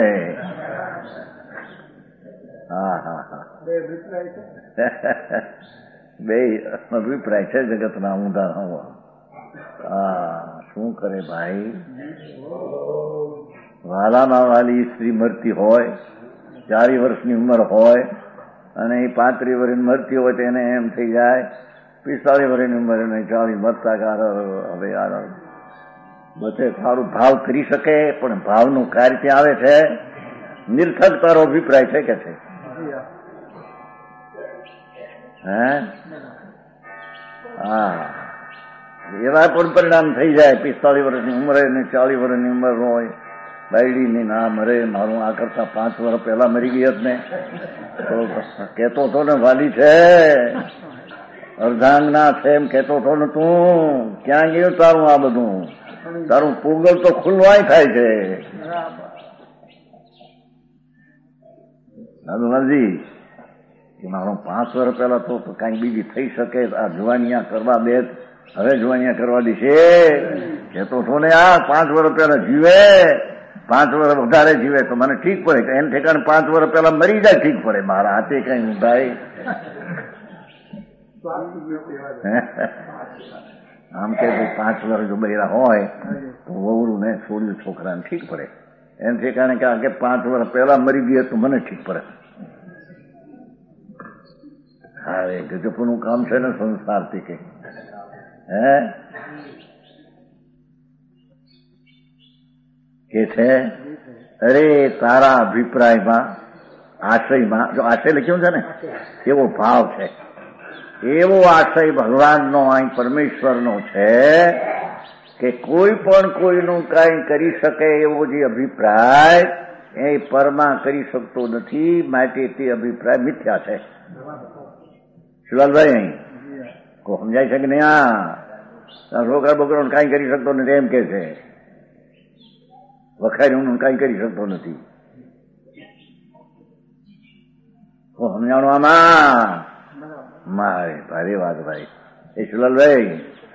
હા હા હા બે અભિપ્રાય છે જગતના ઊંધા. હા શું કરે ભાઈ, વાલામાં વાલી સ્ત્રી મરતી હોય, ચાલીસ વર્ષની ઉંમર હોય અને એ પાંત્રીસ વર્ષની મરતી હોય તો એને એમ થઈ જાય પિસ્તાલીસ વર્ષની ઉંમર એને ચાલીસ મરતા કાર હવે બધે સારું ભાવ કરી શકે પણ ભાવનું કાર્ય ત્યાં આવે છે. નિર્થક તારો અભિપ્રાય છે કે છે હે? હા એવા પણ પરિણામ થઈ જાય. પિસ્તાલીસ વર્ષની ઉંમરે ને ચાલીસ વર્ષની ઉંમર હોય, બાયડીની ના મરે, મારું આ કરતા પાંચ વર્ષ પહેલા મરી ગઈ હતી ને તો કેતો હતો ને વાલી છે અર્ધાંગના છે એમ કેતો હતો ને તું. ક્યાં ગયું તારું આ બધું? તારું પૂગલ તો ખુલ્વાય થાય છે. દાદુલાલજી કે મારું પાંચ વર્ષ પહેલા તો કઈ બીજી થઈ શકે, આ જુવાનિયા કરવા દે, હવે જુવાનિયા કરવા દેશે કેતો હતો ને. આ પાંચ વર્ષ પહેલા જીવે, પાંચ વર્ષ વધારે જીવે તો મને ઠીક પડે, એને ઠેકાણે પાંચ વર્ષ પહેલા મરી જાય ઠીક પડે. મારા હાથે કઈ ઊંધાય આમ કે પાંચ વર્ષ જો બૈરા હોય તો વહુરું ને છોડ્યું છોકરાને ઠીક પડે, એને ઠેકાણે કે પાંચ વર્ષ પહેલા મરી ગયે તો મને ઠીક પડે. હા એ ગજબનું કામ છે ને સંસારથી કે હે કે છે. અરે તારા અભિપ્રાયમાં આશયમાં જો આશય લખ્યું છે ને એવો ભાવ છે, એવો આશય ભગવાનનો અહીં પરમેશ્વરનો છે કે કોઈ પણ કોઈનું કાંઈ કરી શકે એવો જે અભિપ્રાય એ પરમાં કરી શકતો નથી. માટે તે અભિપ્રાય મિથ્યા છે. શિવાલભાઈ અહીં કો સમજાય છે કે નહીં? આ છોકરા બોકરાનું કાંઈ કરી શકતો નથી એમ કે છે, વખાર્યું કાંઈ કરી શકતો નથી. સમજાણું આમાં મારે ભારે વાત ભાઈ. એ શિવલાલભાઈ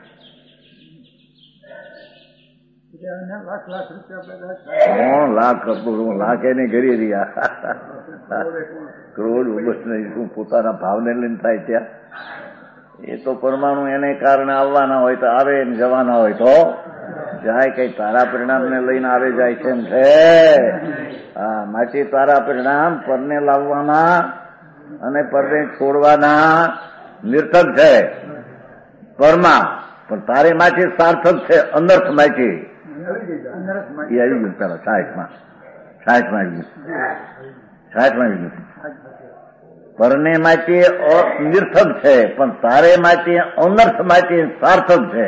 ત્રણ લાખ કરતો હું લાખ એને કરી રહ્યા કરોડ બસ નહીં શું પોતાના ભાવને લઈને થાય ત્યાં એ તો પરમાણુ એને કારણે આવવાના હોય તો આવે, જવાના હોય તો જાય. કઈ તારા પરિણામને લઈને આવે જાય છે એમ છે? હા, માટે તારા પરિણામ પરને લાવવાના અને પરને છોડવાના નિર્થક છે. પરમાં પણ તારે માટે સાર્થક છે. અનર્થ માટે એ આવી ગયું પેલા સાઠમાં સાઠમાં આવી ગયું સાઠમાં આવી ગયું. પરને માટે નિર્થક છે પણ તારે માટે અનર્થ માટે સાર્થક છે.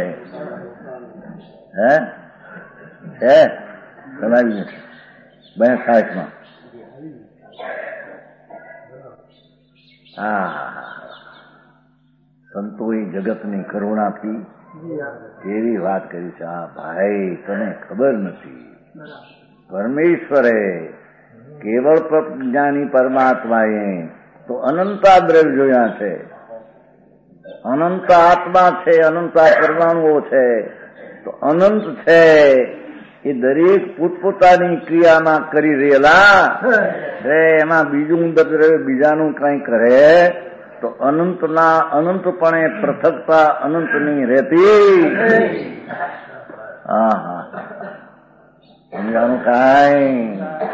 હે છે આવી ગયું બે સાઠમાં. હા, સંતોએ જગતની કરુણાથી એવી વાત કરી છે. આ ભાઈ તને ખબર નથી, પરમેશ્વરે કેવળ પ્રજ્ઞાની પરમાત્માએ તો અનંતા દ્રવ્ય જોયા છે, અનંત આત્મા છે, અનંતા પરમાણુઓ છે, તો અનંત છે એ દરેક પોતપોતાની ક્રિયામાં કરી રહેલા છે. એમાં બીજું દ્રવ્ય બીજાનું કઈ કરે તો અનંતના અનંતપણે પૃથકતા અનંતની રહેતી. હા હા સમજાનું કાંઈ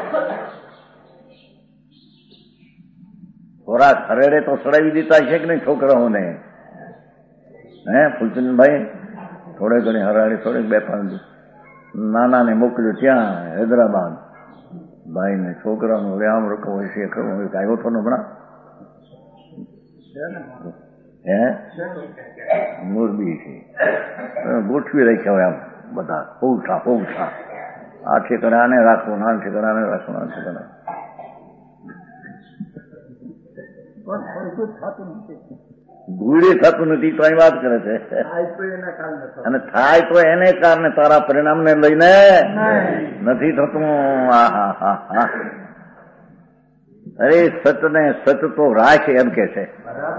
થોડા ખરેડે તો સડાવી દીધા છે કે નહીં છોકરાઓને? હે ફૂલચંદભાઈ, થોડે ઘણી હરાડી થોડીક બે પાંચ નાનાને મોકલ્યું ત્યાં હૈદરાબાદ. ભાઈને છોકરાનું વ્યામ રખો હોય છે ખરું હોય આવ્યો હતો ને હમણાં હે મોરબી છે ગોઠવી રાખ્યા હોય આમ બધા પૌઠા પૌઠા આ ઠેકડાને રાખવું ના ઠેકડાને રાખવું ના ઠેકડા ભૂડી થતું નથી તો અહીં વાત કરે છે. અને થાય તો એને કારણે તારા પરિણામને લઈને નથી થતું. હા હા હા અરે સતને સત તો રાખ એમ કે છે.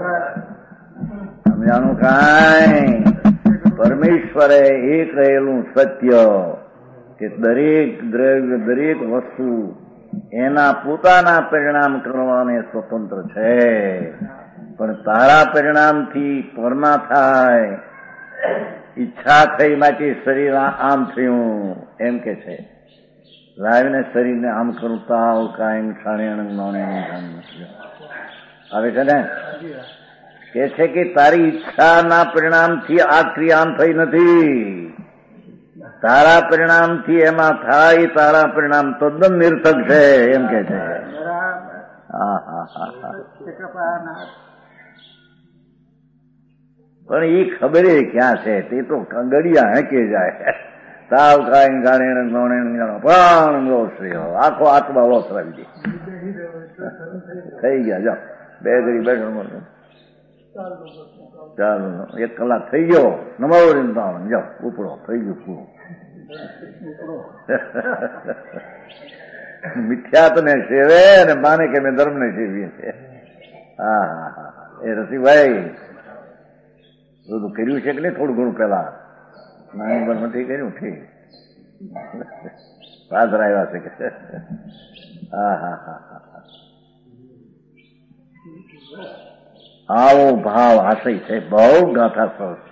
સમજાનું કાંઈ? પરમેશ્વરે એ કહેલું સત્ય કે દરેક દ્રવ્ય દરેક વસ્તુ એના પોતાના પરિણામ કરવાને સ્વતંત્ર છે, પણ તારા પરિણામથી પરમાં થાય. ઈચ્છા થઈ માટે શરીર આમ થયું એમ કે છે. લાવીને શરીરને આમ કરતા કાયમ છાણે નોણે આવે છે ને કે છે કે તારી ઈચ્છાના પરિણામથી આ ક્રિયા આમ થઈ નથી. તારા પરિણામથી એમાં થાય, તારા પરિણામ તદ્દન નિર્થક છે એમ કે છે. હા હા હા હા પણ એ ખબર ક્યાં છે? તે તો ગડિયા હેંકે જાય. તાવ કાંઈ ગાણે ગોણે પણ લોસર્યો આખો આત્મા લોસરાવી દે. થઈ ગયા જાઓ બે ઘડી બેઠો ચાલો એક કલાક થઈ ગયો નમાવો જાઓ ઉપડો થઈ ગયું પૂરું. મિથ્યાત ને સેવે અને માને કે મેં ધર્મ ને સેવીએ છે. હા હા હા એ રસિકભાઈ બધું કર્યું છે કે નહીં? થોડું ઘણું પેલા નાની ઉંમર નથી કર્યું? ઠીક પાછળ આવ્યા છે કે? હા હા હા હા આવો ભાવ આશય છે. બહુ ગાથા સરસ.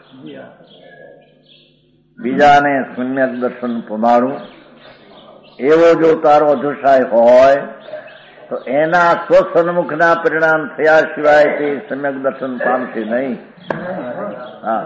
બીજાને સમ્યક દર્શન પમાડું એવો જો તારો અધુશાય હોય તો એના સ્વસન્મુખના પરિણામ થયા સિવાય તે સમ્યક દર્શન પામશે નહીં. હા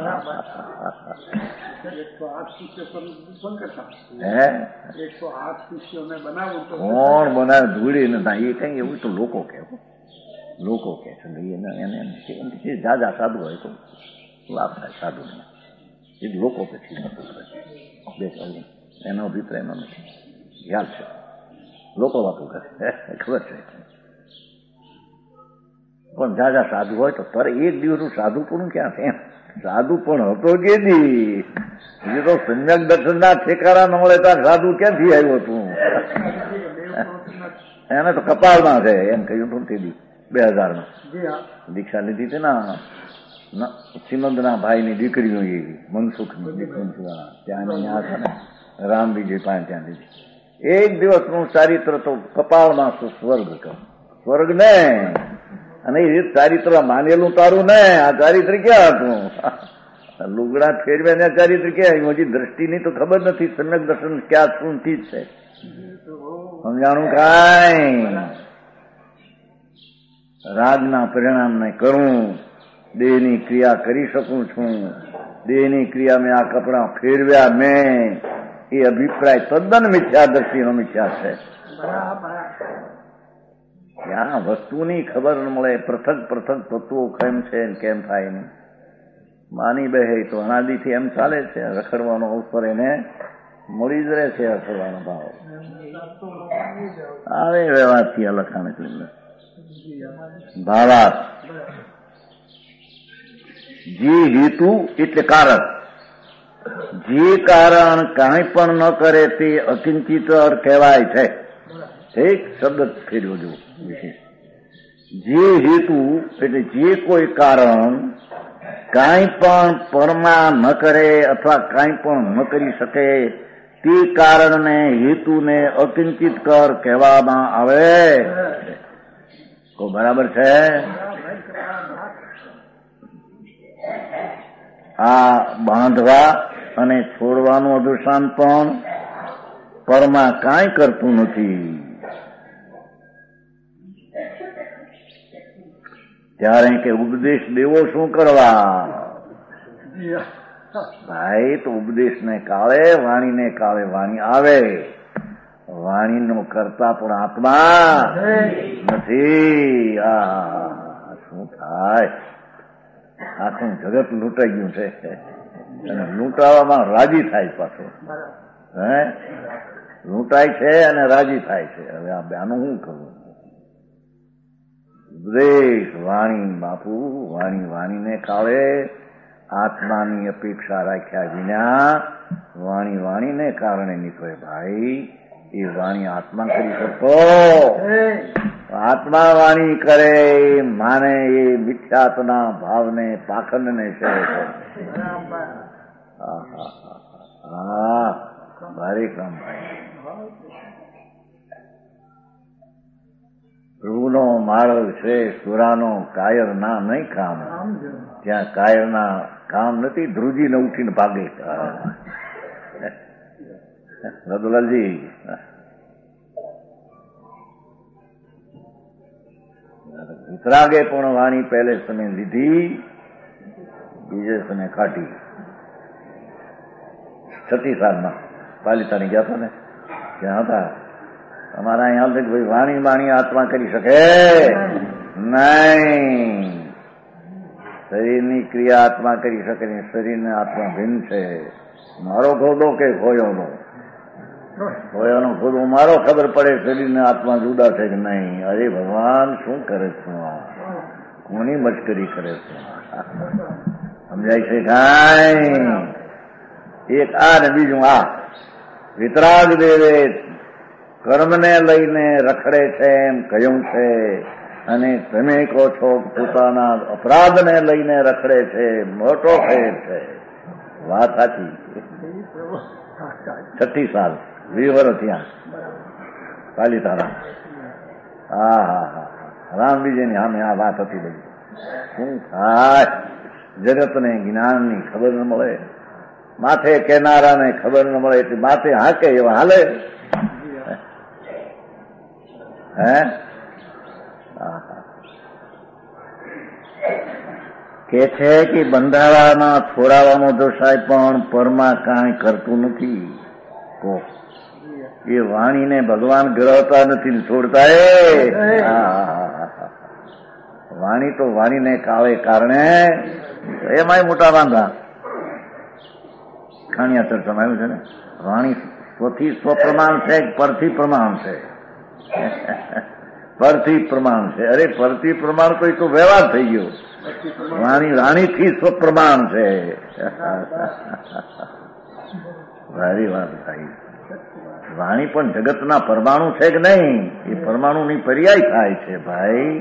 કોણ બનાવે? ધૂળી નથી એ કઈ એવું તો લોકો કે લોકો કે છે જાજા સાધુ હોય તો લાભ થાય. સાધુ એ લોકો પછી બે એનો અભિપ્રાય એનો નથી. યાદ છે લોકો વાતો કરે ખબર છે. પણ જાજા સાધુ હોય તો તારે એક દિવસનું સાધુ પણ ક્યાં છે? સાધુ પણ હતો કે દી એ તો સમ્યક દર્શન ના ઠેકારા ન મળે ત્યાં સાધુ ક્યાંથી આવ્યો હતું? એને તો કપાળમાં છે એમ કહ્યું હતું તે દી બે હજારમાં દીક્ષા લીધી હતી ને સિમંદના ભાઈની દીકરીઓ એવી મનસુખની દીકરી ત્યાં ત્યાં છે ને રામ વિજય પાસે ત્યાં લીધી. એક દિવસનું ચારિત્ર તો કપાળમાં સ્વર્ગ કહું સ્વર્ગ ને અને એ ચારિત્ર માનેલું તારું ને આ ચારિત્ર ક્યાં હતું? લુગડા ફેરવે ને ચારિત્ર ક્યાં? હજી દ્રષ્ટિની તો ખબર નથી. સમ્યક દર્શન ક્યાં શું થી જ છે સમજાણું કાંઈ? રાગના પરિણામને કરું, દેહની ક્રિયા કરી શકું છું. દેહની ક્રિયા મેં આ કપડા ફેરવ્યા મેં, એ અભિપ્રાય તદ્દન મિથ્યા દ્રષ્ટિનો મિથ્યા છે. ત્યાં વસ્તુની ખબર ન મળે. પૃથક પૃથક તત્વો કેમ છે કેમ થાય નહીં માની બેહે તો અનાદિથી એમ ચાલે છે. રખડવાનો અવસર એને મળી જ રહે છે. રખડવાનો ભાવ આવે વ્યવહારથી આ લખાણ એટલે ભાવાર્થ. જે હેતુ એટલે કારણ, જે કારણ કાંઈ પણ ન કરે તે અકિંચિત કહેવાય છે. એક શબ્દ ફેરવો જો વિશેષ. જે હેતુ એટલે જે કોઈ કારણ કાંઈ પણ પરમાં ન કરે અથવા કાંઈ પણ ન કરી શકે તે કારણને હેતુને અકિંચિત કર કહેવામાં આવે. તો બરાબર છે. આ બાંધવા અને છોડવાનું અદૃષ્ટાંત પણ પરમાં કાંઈ કરતું નથી. ત્યારે કે ઉપદેશ દેવો શું કરવા? ભાઈ તો ઉપદેશને કાળે વાણીને કાળે વાણી આવે. વાણીનો કરતા પણ આત્મા નથી. આ શું થાય? આખું જગત લૂંટાઈ ગયું છે અને લૂંટાવામાં રાજી થાય પાછો. હે લૂંટાય છે અને રાજી થાય છે. હવે આ બેનું શું કરવું? ઉપદેશ વાણી બાપુ, વાણી વાણીને કાળે આત્માની અપેક્ષા રાખ્યા વિના વાણી વાણીને કારણે નીકળે. ભાઈ એ વાણી આત્મા કરી શકતો? આત્મા વાણી કરે માને એ મિથ્યાત્વના ભાવને પાખંડને છે. હા ભારે કામ ભાઈ. પ્રભુનો માર્ગ છે સુરાનો કાયર ના નહીં કામ. ત્યાં કાયર ના કામ નથી. ધ્રુજીને ઉઠીને ભાગે. રઘુલાલજી વિતરાગે પણ વાણી પહેલે સમય લીધી, બીજે સમય કાઢી. છઠ્ઠી સાલમાં પાલિતાણી ગયા હતા ને, ત્યાં હતા. અમારા અહીંયા હાલ ભાઈ વાણી વાણી આત્મા કરી શકે નહીં. શરીરની ક્રિયા આત્મા કરી શકે નહીં. શરીરને આત્મા ભિન્ન છે. મારો ખોદો કે ખોયોનો? ખોયાનો ખોદો મારો ખબર પડે. શરીરને આત્મા જુદા છે કે નહીં? અરે ભગવાન શું કરે છે? કોની મશ્કરી કરે છે? સમજાય છે કાંઈ? એક આ ને બીજું આ. વિતરાગ દેવે કર્મને લઈને રખડે છે એમ કહ્યું છે, અને તમે કહો છો પોતાના અપરાધને લઈને રખડે છે. મોટો ફેર છે. વાત સાચી. છઠ્ઠી સાલ વીસ વર્ષ ત્યાં પાલિતાણા. હા હા હા રામબીજીની સામે આ વાત હતી બધી. શું થાય? જગતને જ્ઞાનની ખબર ન મળે, માથે કેનારાને ખબર ન મળે એટલે માથે હાકે એવા હાલે. હે કે છે કે બંધારાના છોડાવાનો દોષાય પણ પરમાં કાંઈ કરતું નથી. એ વાણીને ભગવાન ગ્રહતા નથી, છોડતા. એ વાણી તો વાણીને કાળે કારણે એમાંય મોટા વાંધા. ખાણિયા ચર્ચામાં આવ્યું છે ને, વાણી સ્વથી સ્વપ્રમાણ છે, પરથી પ્રમાણ છે. પરથી પ્રમાણ છે. અરે પરથી પ્રમાણ કોઈ તો વ્યવહાર થઈ ગયો. વાણી રાણીથી સ્વપ્રમાણ છે. ભારી વાત થાય. વાણી પણ જગતના પરમાણુ છે કે નહીં? એ પરમાણુની પર્યાય થાય છે ભાઈ.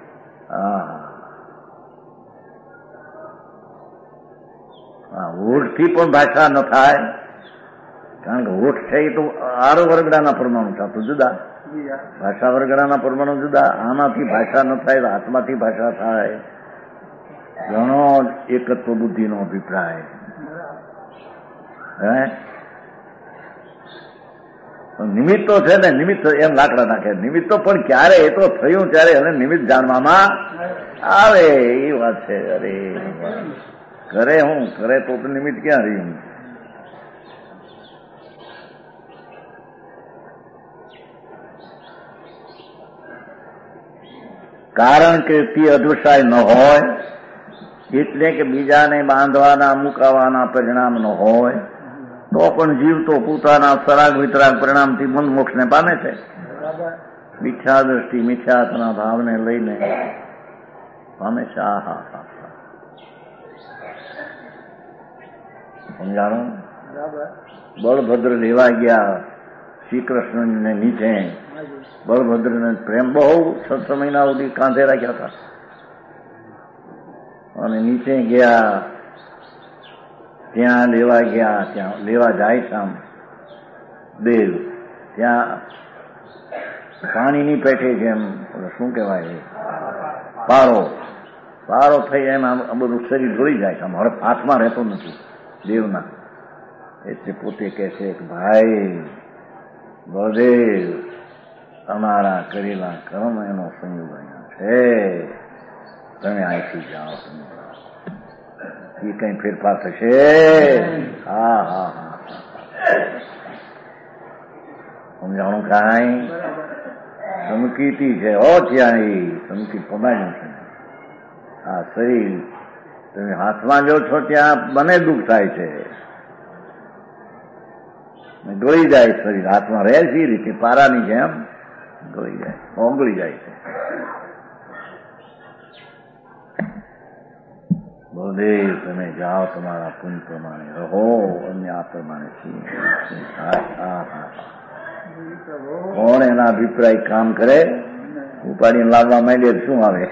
હા ઓઠથી પણ ભાષા ન થાય, કારણ કે ઓઠ છે એ તો આરો વર્ગડાના પરમાણુ છે, તો જુદા. ભાષા વગેરેના પરમાણુ જુદા. આનાથી ભાષા ન થાય તો આત્માથી ભાષા થાય. ઘણો એકત્વ બુદ્ધિનો અભિપ્રાય. હે નિમિત્તો છે ને, નિમિત્ત એમ લાકડા નાખે. નિમિત્તો પણ ક્યારે એ તો થયું ત્યારે એને નિમિત્ત જાણવામાં આવે એ વાત છે. અરે કરે હું કરે તો નિમિત્ત ક્યાં રહ્યું? કારણ કે તે અદૃશ્ય ન હોય એટલે કે બીજાને બાંધવાના મુકાવાના પરિણામ ન હોય તો પણ જીવ તો પોતાના સરાગ વિતરાગ પરિણામથી બંધ મોક્ષને પામે છે. મિથ્યા દ્રષ્ટિ મિથ્યાત્વના ભાવને લઈને પામે છે. આ હા હા સમજાણું? બળભદ્ર લેવા ગયા શ્રી કૃષ્ણને નીચે. બળભદ્રને પ્રેમ બહુ છ મહિના સુધી કાંધે રાખ્યા હતા અને નીચે ગયા. ત્યાં લેવા ગયા, ત્યાં લેવા જાય છે આમ દેવ. ત્યાં પાણીની પેઠે જેમ શું કહેવાય પારો પારો થઈ એમ આમ બધું શરીર ધોઈ જાય છે. આમ હાથમાં રહેતો નથી દેવના. એટલે પોતે કહે છે કે ભાઈ બળદેવ અમારા કરેલા કર્મ એનો સંયોગ અહીંયા છે, તમે અહીંથી જાઓ. તમે એ કઈ ફેરફાર થશે? હા હા હા સમજાણું? કાંઈ સંકિતી છે. ઓ ત્યાં એ સંકિત પમાડ્યું છે. આ શરીર તમે હાથમાં જો છો ત્યાં મને દુઃખ થાય છે. ગળી જાય શરીર. હાથમાં રહે છે એ રીતે પારાની જેમ ગળી જાય, ઓગળી જાય છે. બળદેવ તમે જાઓ, તમારા પુણ્ય પ્રમાણે રહો, અન્ય આ પ્રમાણે છીએ. કોણ એના અભિપ્રાય કામ કરે? ઉપાડીને લાવવા માંડીએ શું આવે?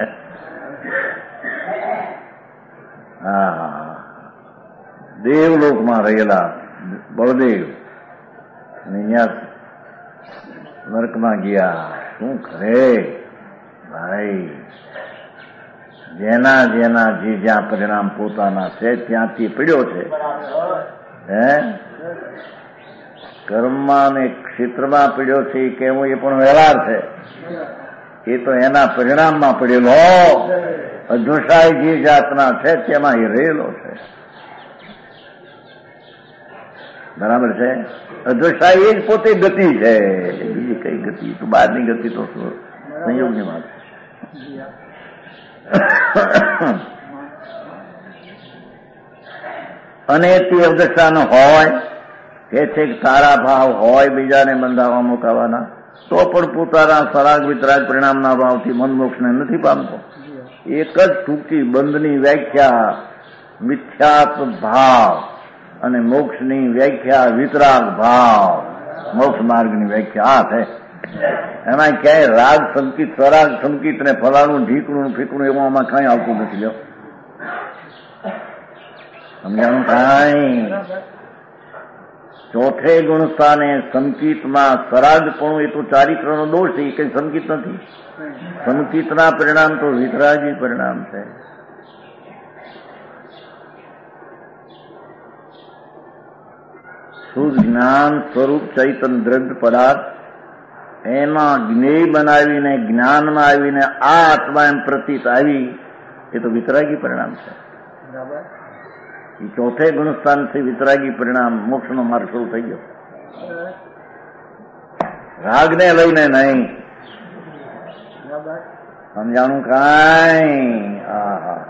હા દેવલોકમાં રહેલા બળદેવ અને અહીંયા નરકમાં ગયા. શું કરે ભાઈ? જેના જેના જે જ્યાં પરિણામ પોતાના છે ત્યાંથી પડ્યો છે. હે કર્મમાં ને ક્ષેત્રમાં પડ્યો છે એ કહેવું એ પણ વ્યવહાર છે. એ તો એના પરિણામમાં પડેલો અધ્વસાય જે જાતના છે તેમાં એ રહેલો છે. બરાબર છે? અધ્વસાય એ જ પોતે ગતિ છે. બીજી કઈ ગતિ તો બહારની ગતિ તો સંયોગની વાત છે. અને તે અવદશાનો હોય કે છે કે તારા ભાવ હોય બીજાને બંધાવા મુકાવાના તો પણ પોતાના સરાગ વિતરાગ પરિણામના ભાવથી મન મોક્ષને નથી પામતો. એક જ ટૂંકી બંધની વ્યાખ્યા મિથ્યાત્વ ભાવ અને મોક્ષની વ્યાખ્યા વિતરાગ ભાવ. મોક્ષ માર્ગની વ્યાખ્યા આ છે. એમાં ક્યાંય રાગ સંકિત સરાગ સંકિત ને ફલાણું ઢીકણું ફીકણું એવું આમાં કઈ આવતું નથી. લ્યો સમજાણું? કાંઈ ચોથે ગુણસ્થાને સંકિતમાં સરાગપણું એ તો ચારિત્રનો દોષ છે. એ કઈ સંકિત નથી. સંકિતના પરિણામ તો વિતરાગી પરિણામ છે. શુદ્ધ જ્ઞાન સ્વરૂપ ચૈતન્ય દ્રવ્ય પદાર્થ એમાં જ્ઞેય બનાવીને જ્ઞાનમાં આવીને આ આત્મા એમ પ્રતીત આવી એ તો વિતરાગી પરિણામ છે. એ ચોથે ગુણસ્થાનથી વિતરાગી પરિણામ મોક્ષનો માર્ગ શરૂ થઈ ગયો. રાગને લઈને નહીં. સમજાણું? કાંઈ હા હા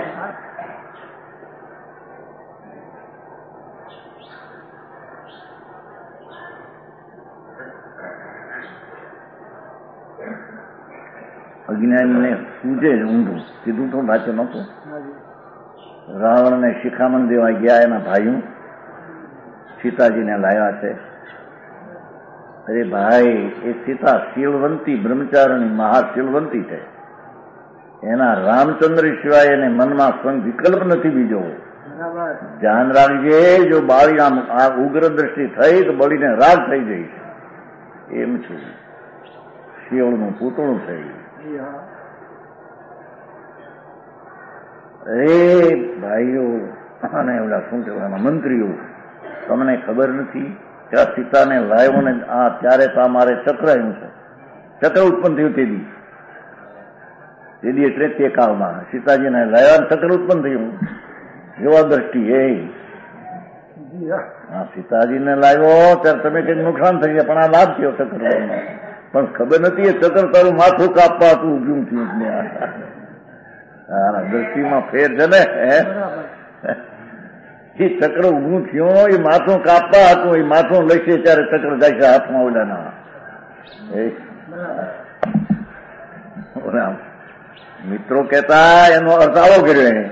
અજ્ઞાનીને સૂજે ઊંધું કીધું તો વાંચો નહોતું. રાવણને શિખામણ દેવા ગયા એના ભાઈઓ સીતાજીને લાવ્યા છે. અરે ભાઈ એ સીતા શીલવંતી બ્રહ્મચારિણી મહાશીલવંતી છે. એના રામચંદ્ર સિવાય એને મનમાં સ્વયં વિકલ્પ નથી બીજો. ધ્યાન રાખજે, જો બાળી આમ આ ઉગ્ર દ્રષ્ટિ થઈ તો બળીને રાગ થઈ જઈશ. એમ છું શિયોળનું પૂતળું છે. એ ભાઈઓ અને ઓલા શું કહેવાય મંત્રીઓ, તમને ખબર નથી કે આ સીતાને લાવ્યો ને આ ત્યારે તો મારે ચક્ર એમ છે, ચક્ર ઉત્પન્ન થયું તે દી તે દી એટલે તે કાળમાં સીતાજીને લાવ્યા ચક્ર ઉત્પન્ન થયું. જોવા દ્રષ્ટિ એ હા સીતાજીને લાવ્યો ત્યારે તમે કઈક નુકસાન થઈ ગયા, પણ આ લાભ થયો ચક્ર. પણ ખબર નથી એ ચક્ર તારું માથું કાપવા હતું ઉભ્યું થયું. હા દ્રષ્ટિમાં ફેર છે ને. એ ચક્ર ઉભું થયું એ માથું કાપવા હતું, એ માથું લઈશે ત્યારે ચક્ર જાય છે હાથમાં ઓલાના. મિત્રો કહેતા એનો અર્થ આવો કર્યો એને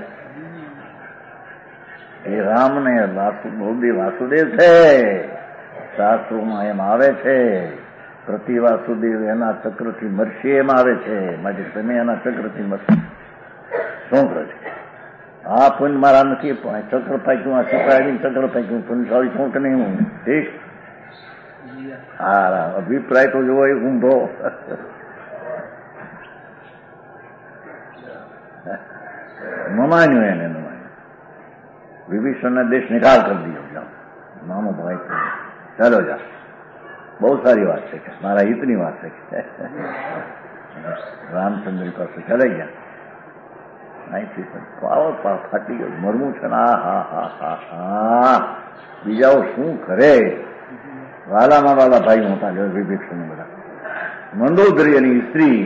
એ રામને બહુદેવ વાસુદેવ છે. શાસ્ત્રોમાં એમ આવે છે પ્રતિ વાસુદેવ એના ચક્રથી મરશે એમ આવે છે. માટે તમે એના ચક્રથી મરશે શું કરે છે? આ પુણ્ય મારા નથી, ચક્ર પાક્યું આ સીતાજી ચક્ર પાક્યું પુણ્યશાળી શું કે નહીં હું ઠીક. હા અભિપ્રાય તો જોવો એ ઊંધો. નમાન્યું એને નમાન્યું. વિભીષણના દેશ નિકાલ કરી દીધો. જાઓ નાનો ભાઈ ચાલો જા, બહુ સારી વાત છે, મારા હિતની વાત છે. રામચંદ્ર પાસે ચલાઈ ગયા. અહીંથી પાવર પાવ ફાટી ગયો, મરવું છે ને. હા હા હા હા હા બીજાઓ શું કરે? વાલામાં વાલા ભાઈ મોટા જો વિભીષણ બધા મંદોદરી એની સ્ત્રી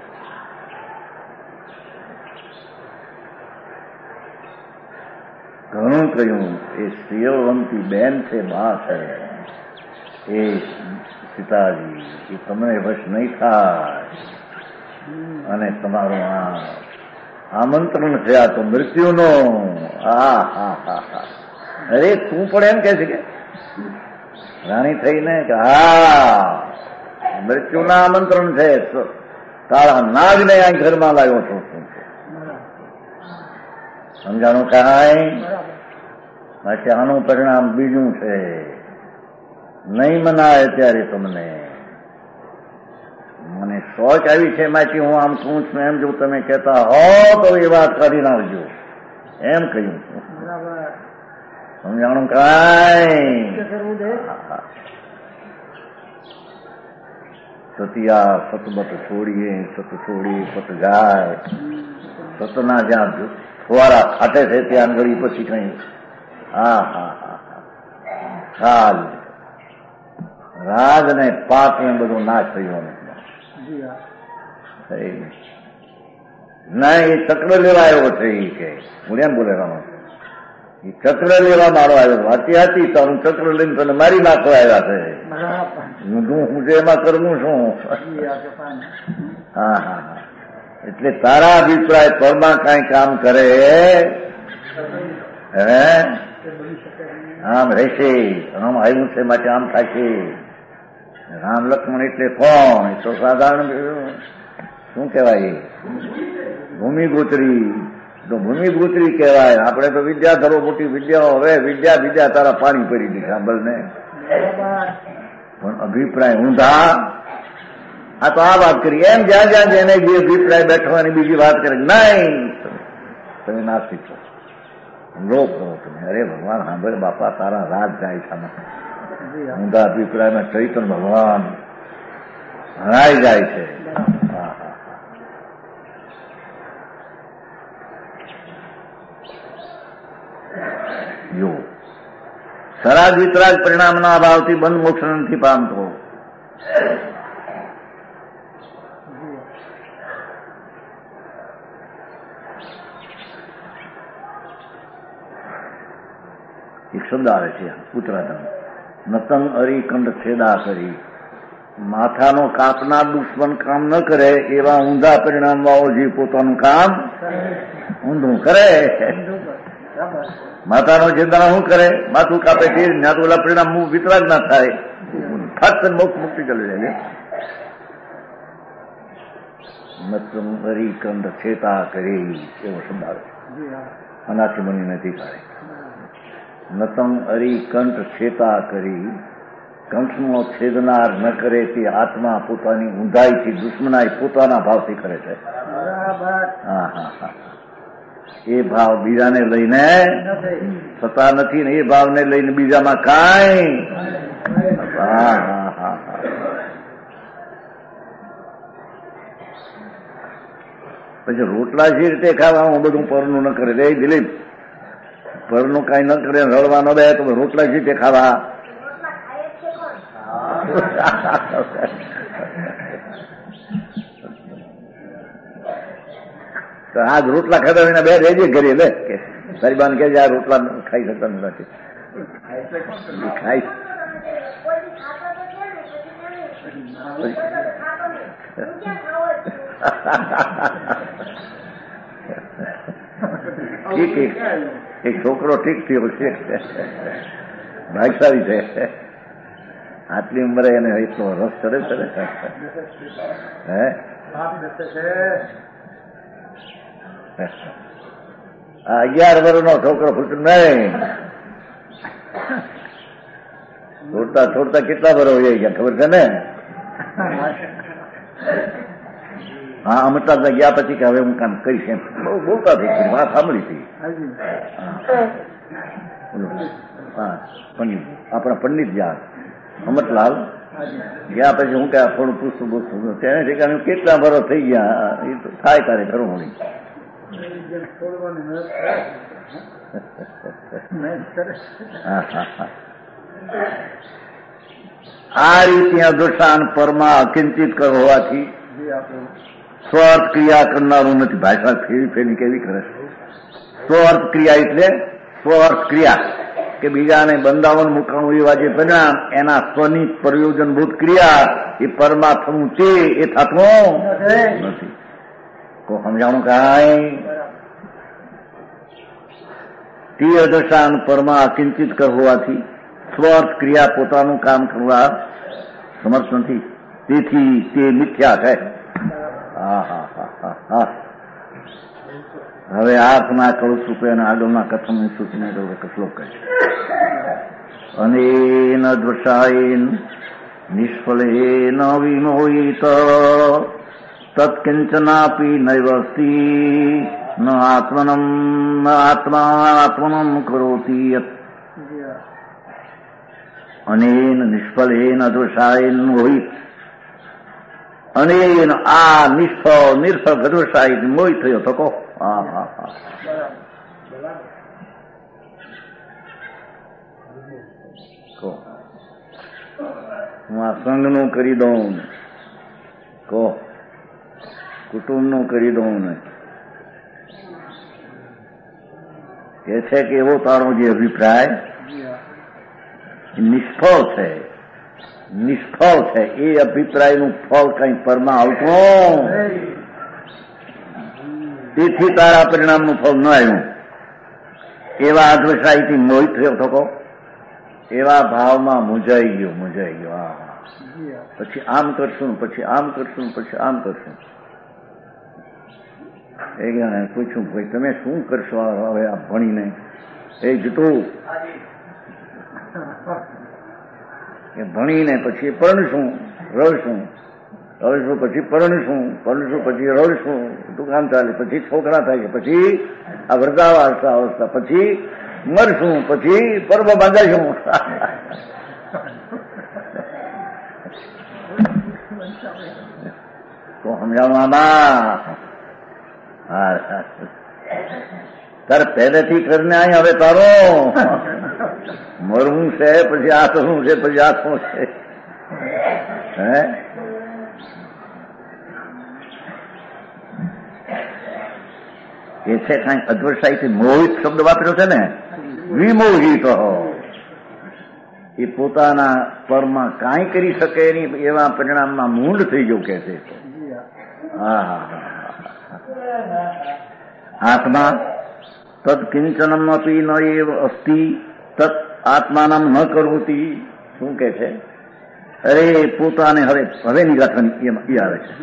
ઘણું કહ્યું. એ સ્ત્રીઓવંતી બેન છે, બા છે એ સીતાજી. એ તમને વશ નહીં થાય અને તમારું આ આમંત્રણ છે આ તો મૃત્યુનો. હા હા હા હા અરે તું પણ એમ કે છે કે રાણી થઈને કે હા મૃત્યુના આમંત્રણ છે, તારા નાગને આ ઘરમાં લાવ્યો છો. શું છે સમજાણું કાંઈ? બાકી આનું પરિણામ બીજું છે. નહીં મનાય ત્યારે તમને મને શોચ આવી છે માથી હું આમ શું છું એમ જો તમે કહેતા હો તો એ વાત કરી નાખજો એમ કહ્યું. સમજાણું કાંઈ? સતિયા સતબત છોડીએ સત છોડી સત જાય. સતના જ્યાં ફુવારા ખાટે છે ત્યાં ગળી પછી કઈ હા હા હા હાલ રાગ ને પાક ને બધું નાશ થયો ના. એ ચક્ર લેવા આવ્યો છે એ કે હું એમ બોલે રામ એ ચક્ર લેવા મારો આવ્યો. વાતી હતી તારું ચક્ર લઈને તને મારી નાખવા આવ્યા છે. હું હું એમાં કરવું શું? હા હા હા એટલે તારા અભિપ્રાય પરમાં કઈ કામ કરે હે આમ રહેશે, આમ આવ્યું છે માટે આમ થશે. રામ લક્ષ્મણ એટલે કોણ? એ તો સાધારણ શું કહેવાય ભૂમિગોત્રી. તો ભૂમિગોત્રી કહેવાય. આપણે તો વિદ્યાધરો મોટી વિદ્યાઓ. હવે વિદ્યા વિદ્યા તારા પાણી પડી દી સાંભળ ને. પણ અભિપ્રાય ઊંધા. આ તો આ વાત કરી એમ જ્યાં જ્યાં જેને જે અભિપ્રાય બેઠવાની બીજી વાત કરે નહીં તમે નાસ્તિક છો લોક કરો તમે. અરે ભગવાન સાંભળે બાપા તારા રાત જાય છે. ઊંધા અભિપ્રાયમાં ચૈતન્ય ભગવાન હણાઈ જાય છે. હા હા જો સરાગ વિતરાગ પરિણામના અભાવથી બંધ મોક્ષ નથી પામતો. એક શબ્દ આવે છે ઉત્તરાધન નતંગ અરી કંડ છેદા કરી. માથાનો કાપનાર દુશ્મન કામ ન કરે એવા ઊંધા પરિણામ વાળો જીવ પોતાનું કામ ઊંધું કરે. માથાનો છેદા શું કરે? માથું કાપે છે ત્યાં તો ઓલા પરિણામ વિતરાગ ના થાય. ફક્ત મોક્ષ મુક્તિ કરી જાય. નતંગ અરી કંડ છેદા કરી એવો શબ્દ આવે અનાથી બની નથી કરે. નતંગ અરી કંઠ છેતા કરી કંઠનો છેદનાર ન કરે તે આત્મા પોતાની ઊંધાઈથી દુશ્મનાઈ પોતાના ભાવથી કરે છે. હા હા હા એ ભાવ બીજાને લઈને થતા નથી ને એ ભાવને લઈને બીજામાં કાંઈ. હા હા હા હા પછી રોટલા જે રીતે ખાવા હું બધું પરનું ન કરે રે દિલીપ, પરનું કઈ ન કરે રડવા ન દે તો રોટલા જે રીતે ખાવા. તો આજ રોટલા ખાતા એના બે રેજે ઘરે લે કે ગરીબાન કે આ રોટલા ખાઈ શકતા નથી ખાઈ ઠીક એક છોકરો ઠીક થયો છે, ભાગશાળી છે. આટલી ઉંમરે એને એટલો રસ ચડે છે હે અગિયાર વર્ષનો છોકરો ફૂટ નહીં છોડતા છોડતા કેટલા વર્ષ હોય ગયા ખબર છે ને. હા અમદાવાદ ગયા પછી કે હવે હું કામ કરીશ એમ બહુ બોલતા થઈ વાત સાંભળી હતી. હા પંડિત આપણા પંડિત ગયા અમતલાલ ગયા પછી હું કે થોડું પૂછતું પૂછતું તેને ઠેકાણે કેટલા વર્ષ થઈ ગયા એ તો થાય તારે ખરું હોણી. આ રીતે અદૃષ્ટાન પરમાં અકિંચિત કર હોવાથી સ્વાર્થ ક્રિયા કરનારું નથી. ભાષા ફેરી ફેરી કેવી કરે છે. સ્વાર્થ ક્રિયા એટલે સ્વાર્થ ક્રિયા કે બીજાને બંધાવન મુકાવું એવા જે પરિણામ એના સ્વની પ્રયોજનભૂત ક્રિયા એ પરમાત્માનું છે એ થતું નથી. કો સમજાણું કાંઈ તે અદશાન પરમાં અકિંચિત કર હોવાથી સ્વાર્થ ક્રિયા પોતાનું કામ કરવા સમર્થ નથી. તેથી તે મિથ્યા છે. હા હા હા હા હા હવે આંખના કળું સુપે અને આગળના કથનની સૂચને શ્લોક કહે છે. અનેન દ્વષાયેન નિષ્ફળેન વિમોહિત તત્કિંચનાપી નૈવસ્તિ ન આત્મનમ ન આત્મા આત્મનમ કરોતિ. અનેન નિષ્ફળેન અદ્વષાયેન મોહિત અનેન આ નિષ્ફળ નિર્ફળ અદ્વષાય મોહિત થયો તો કહો. હા હા હા હું આ સંઘનું કરી દઉં કહો કુટુંબનું કરી દઉં ને કે છે કે એવો તારો જે અભિપ્રાય નિષ્ફળ છે નિષ્ફળ છે એ અભિપ્રાયનું ફળ કઈ પરમાં આવતું તેથી તારા પરિણામનું ફળ ન આવ્યું. એવા અદ્વૈતાથી મોહિત થયો થકો એવા ભાવમાં મુંજાઈ ગયો મુંજાઈ ગયો. હા પછી આમ કરશું પછી આમ કરશું પછી આમ કરશું. એ પૂછ્યું ભાઈ તમે શું કરશો હવે આ ભણીને? એ જતું કે ભણીને પછી પરણશું રડશું રડશું પછી પરણશું પરણશું પછી રડશું દુકાન ચાલે પછી છોકરા થાય પછી આ વૃદ્ધાવસ્થા અવસ્થા પછી મરશું પછી પર્વ બાંધાશું. તો સમજાવવામાં તારે પહેલેથી કરીને અહીં હવે તારો મરવું છે પછી આ થવું છે પછી આ થવું છે. હે એ છે કઈ અદ્વૈતાથી મોહિત શબ્દ વાપર્યો છે ને વિમોહિત એ પોતાના પરમાં કાંઈ કરી શકે નહીં એવા પરિણામમાં મૂંડ થઈ ગયું કે છે. હા હા આત્મા તદ કિંચનમ અપી ન એવ અસ્તિ તત આત્માનામ ન કરોતી. શું કે છે? અરે પોતાને હવે હવે નિગાથવાની એમાં એ આવે છે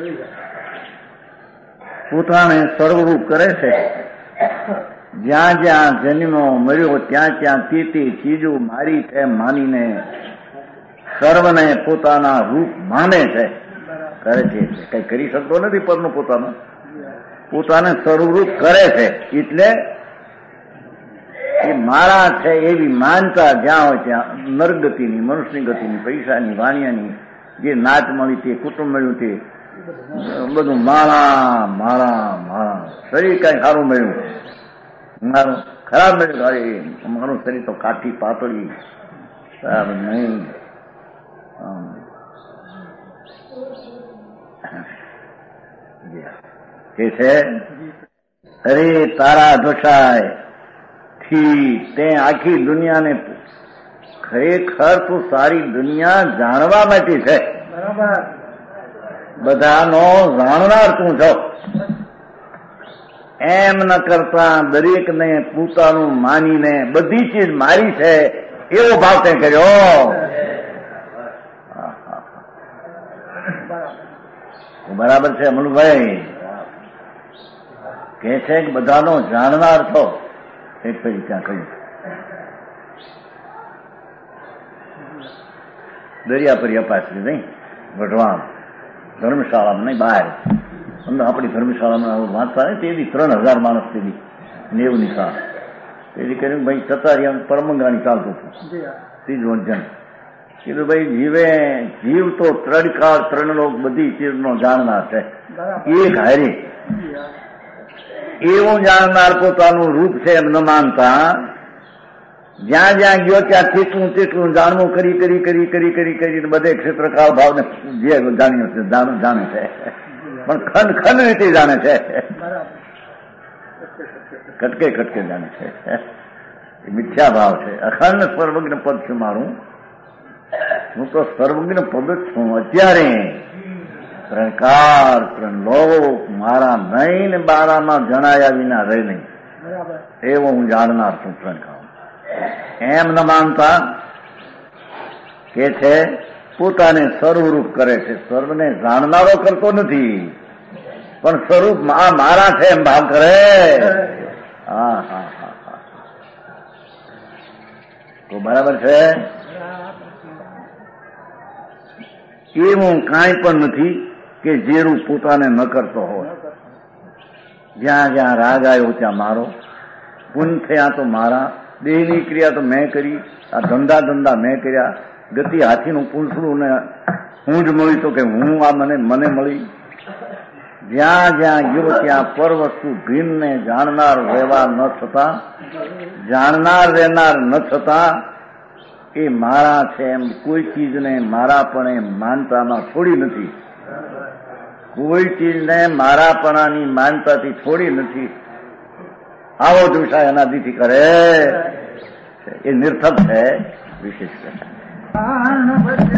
પોતાને સર્વરૂપ કરે છે. જ્યાં જ્યાં જન્મો મર્યો ત્યાં ત્યાં તે તે ચીજો મારી એમ માનીને સર્વને પોતાના રૂપ માને છે, કરે છે, કઈ કરી શકતો નથી પરનું પોતાનું, પોતાને સર્વરૂપ કરે છે. એટલે એ મારા છે એવી માનતા જ્યાં હોય ત્યાં નરગતિની, મનુષ્યની ગતિની, પૈસાની, વાણિયાની, જે નાચ મળી તે, કુટુંબ મળ્યું તે બધું મારા મારા મારા. શરીર કઈ સારું મળ્યું, મારું ખરાબ મળ્યું, અરે મારું શરીર તો કાઠી પાતળી નહીં. કે છે અરે તારા દોષાય થી તે આખી દુનિયાને ખરેખર તું સારી દુનિયા જાણવા માટે છે, બધાનો જાણનાર તું છો. એમ ન કરતા દરેકને પોતાનું માનીને બધી ચીજ મારી છે એવો ભાવ તે કર્યો. બરાબર છે અમલુભાઈ કે છે કે બધાનો જાણનાર છો. એક પછી ત્યાં કહ્યું દરિયા પરી અપાસી નહીં વઢવાણ ધર્મશાળામાં નહીં બહાર અંદર આપણી ધર્મશાળામાં વાંચતા ને તેથી ત્રણ હજાર માણસ તેથી નેવું ની સાલ તેથી કર્યું ભાઈ સતારિયા પરમંગાણી ચાલતું હતું ત્રીજું જન કીધું ભાઈ જીવે જીવ તો ત્રણ કાળ ત્રણ લોક બધી ચીજનો જાણનાર છે. એક હારી એવું જાણનાર પોતાનું રૂપ છે એમ ન માનતા જ્યાં જ્યાં ગયો ત્યાં તેટલું તેટલું જાણવું કરી કરી કરી કરી કરી કરીને બધે ક્ષેત્રકાળ ભાવને જે જાણ્યું છે જાણે છે, પણ ખંડ ખંડ રીતે જાણે છે, કટકે કટકે જાણે છે. એ મિથ્યા ભાવ છે. અખંડ સર્વજ્ઞ પદ છું મારું, હું તો સર્વજ્ઞ પદ જ છું. અત્યારે ત્રણ કાર ત્રણ લોક મારા નહીં ને બારામાં જણાયા વિના રહે નહીં એવો હું જાણનાર છું. ત્રણ કાળ એમ ન માનતા કે છે પોતાને સર્વરૂપ કરે છે. સર્વને જાણનારો કરતો નથી પણ સ્વરૂપ આ મારા છે એમ ભાવ કરે. હા હા હા હા તો બરાબર છે. એવું કાંઈ પણ નથી કે જે રૂપ પોતાને ન કરતો હોય. જ્યાં જ્યાં રાગ આવ્યો ત્યાં મારો, પુન થયા તો મારા, દેહની ક્રિયા તો મેં કરી, આ ધંધા ધંધા મેં કર્યા, ગતિ હાથીનું પૂંછડું ને હું જ મળી તો કે હું આ મને મને મળી. જ્યાં જ્યાં ગયો ત્યાં પર વસ્તુ ભિન્નને જાણનાર રહેવા ન થતા, જાણનાર રહેનાર ન થતા એ મારા છે એમ કોઈ ચીજને મારાપણે માનતામાં છોડી નથી. કોઈ ચીજને મારાપણાની માનતાથી છોડી નથી. આવો દુષા અનાદિથી કરે એ નિર્થક છે. વિશેષ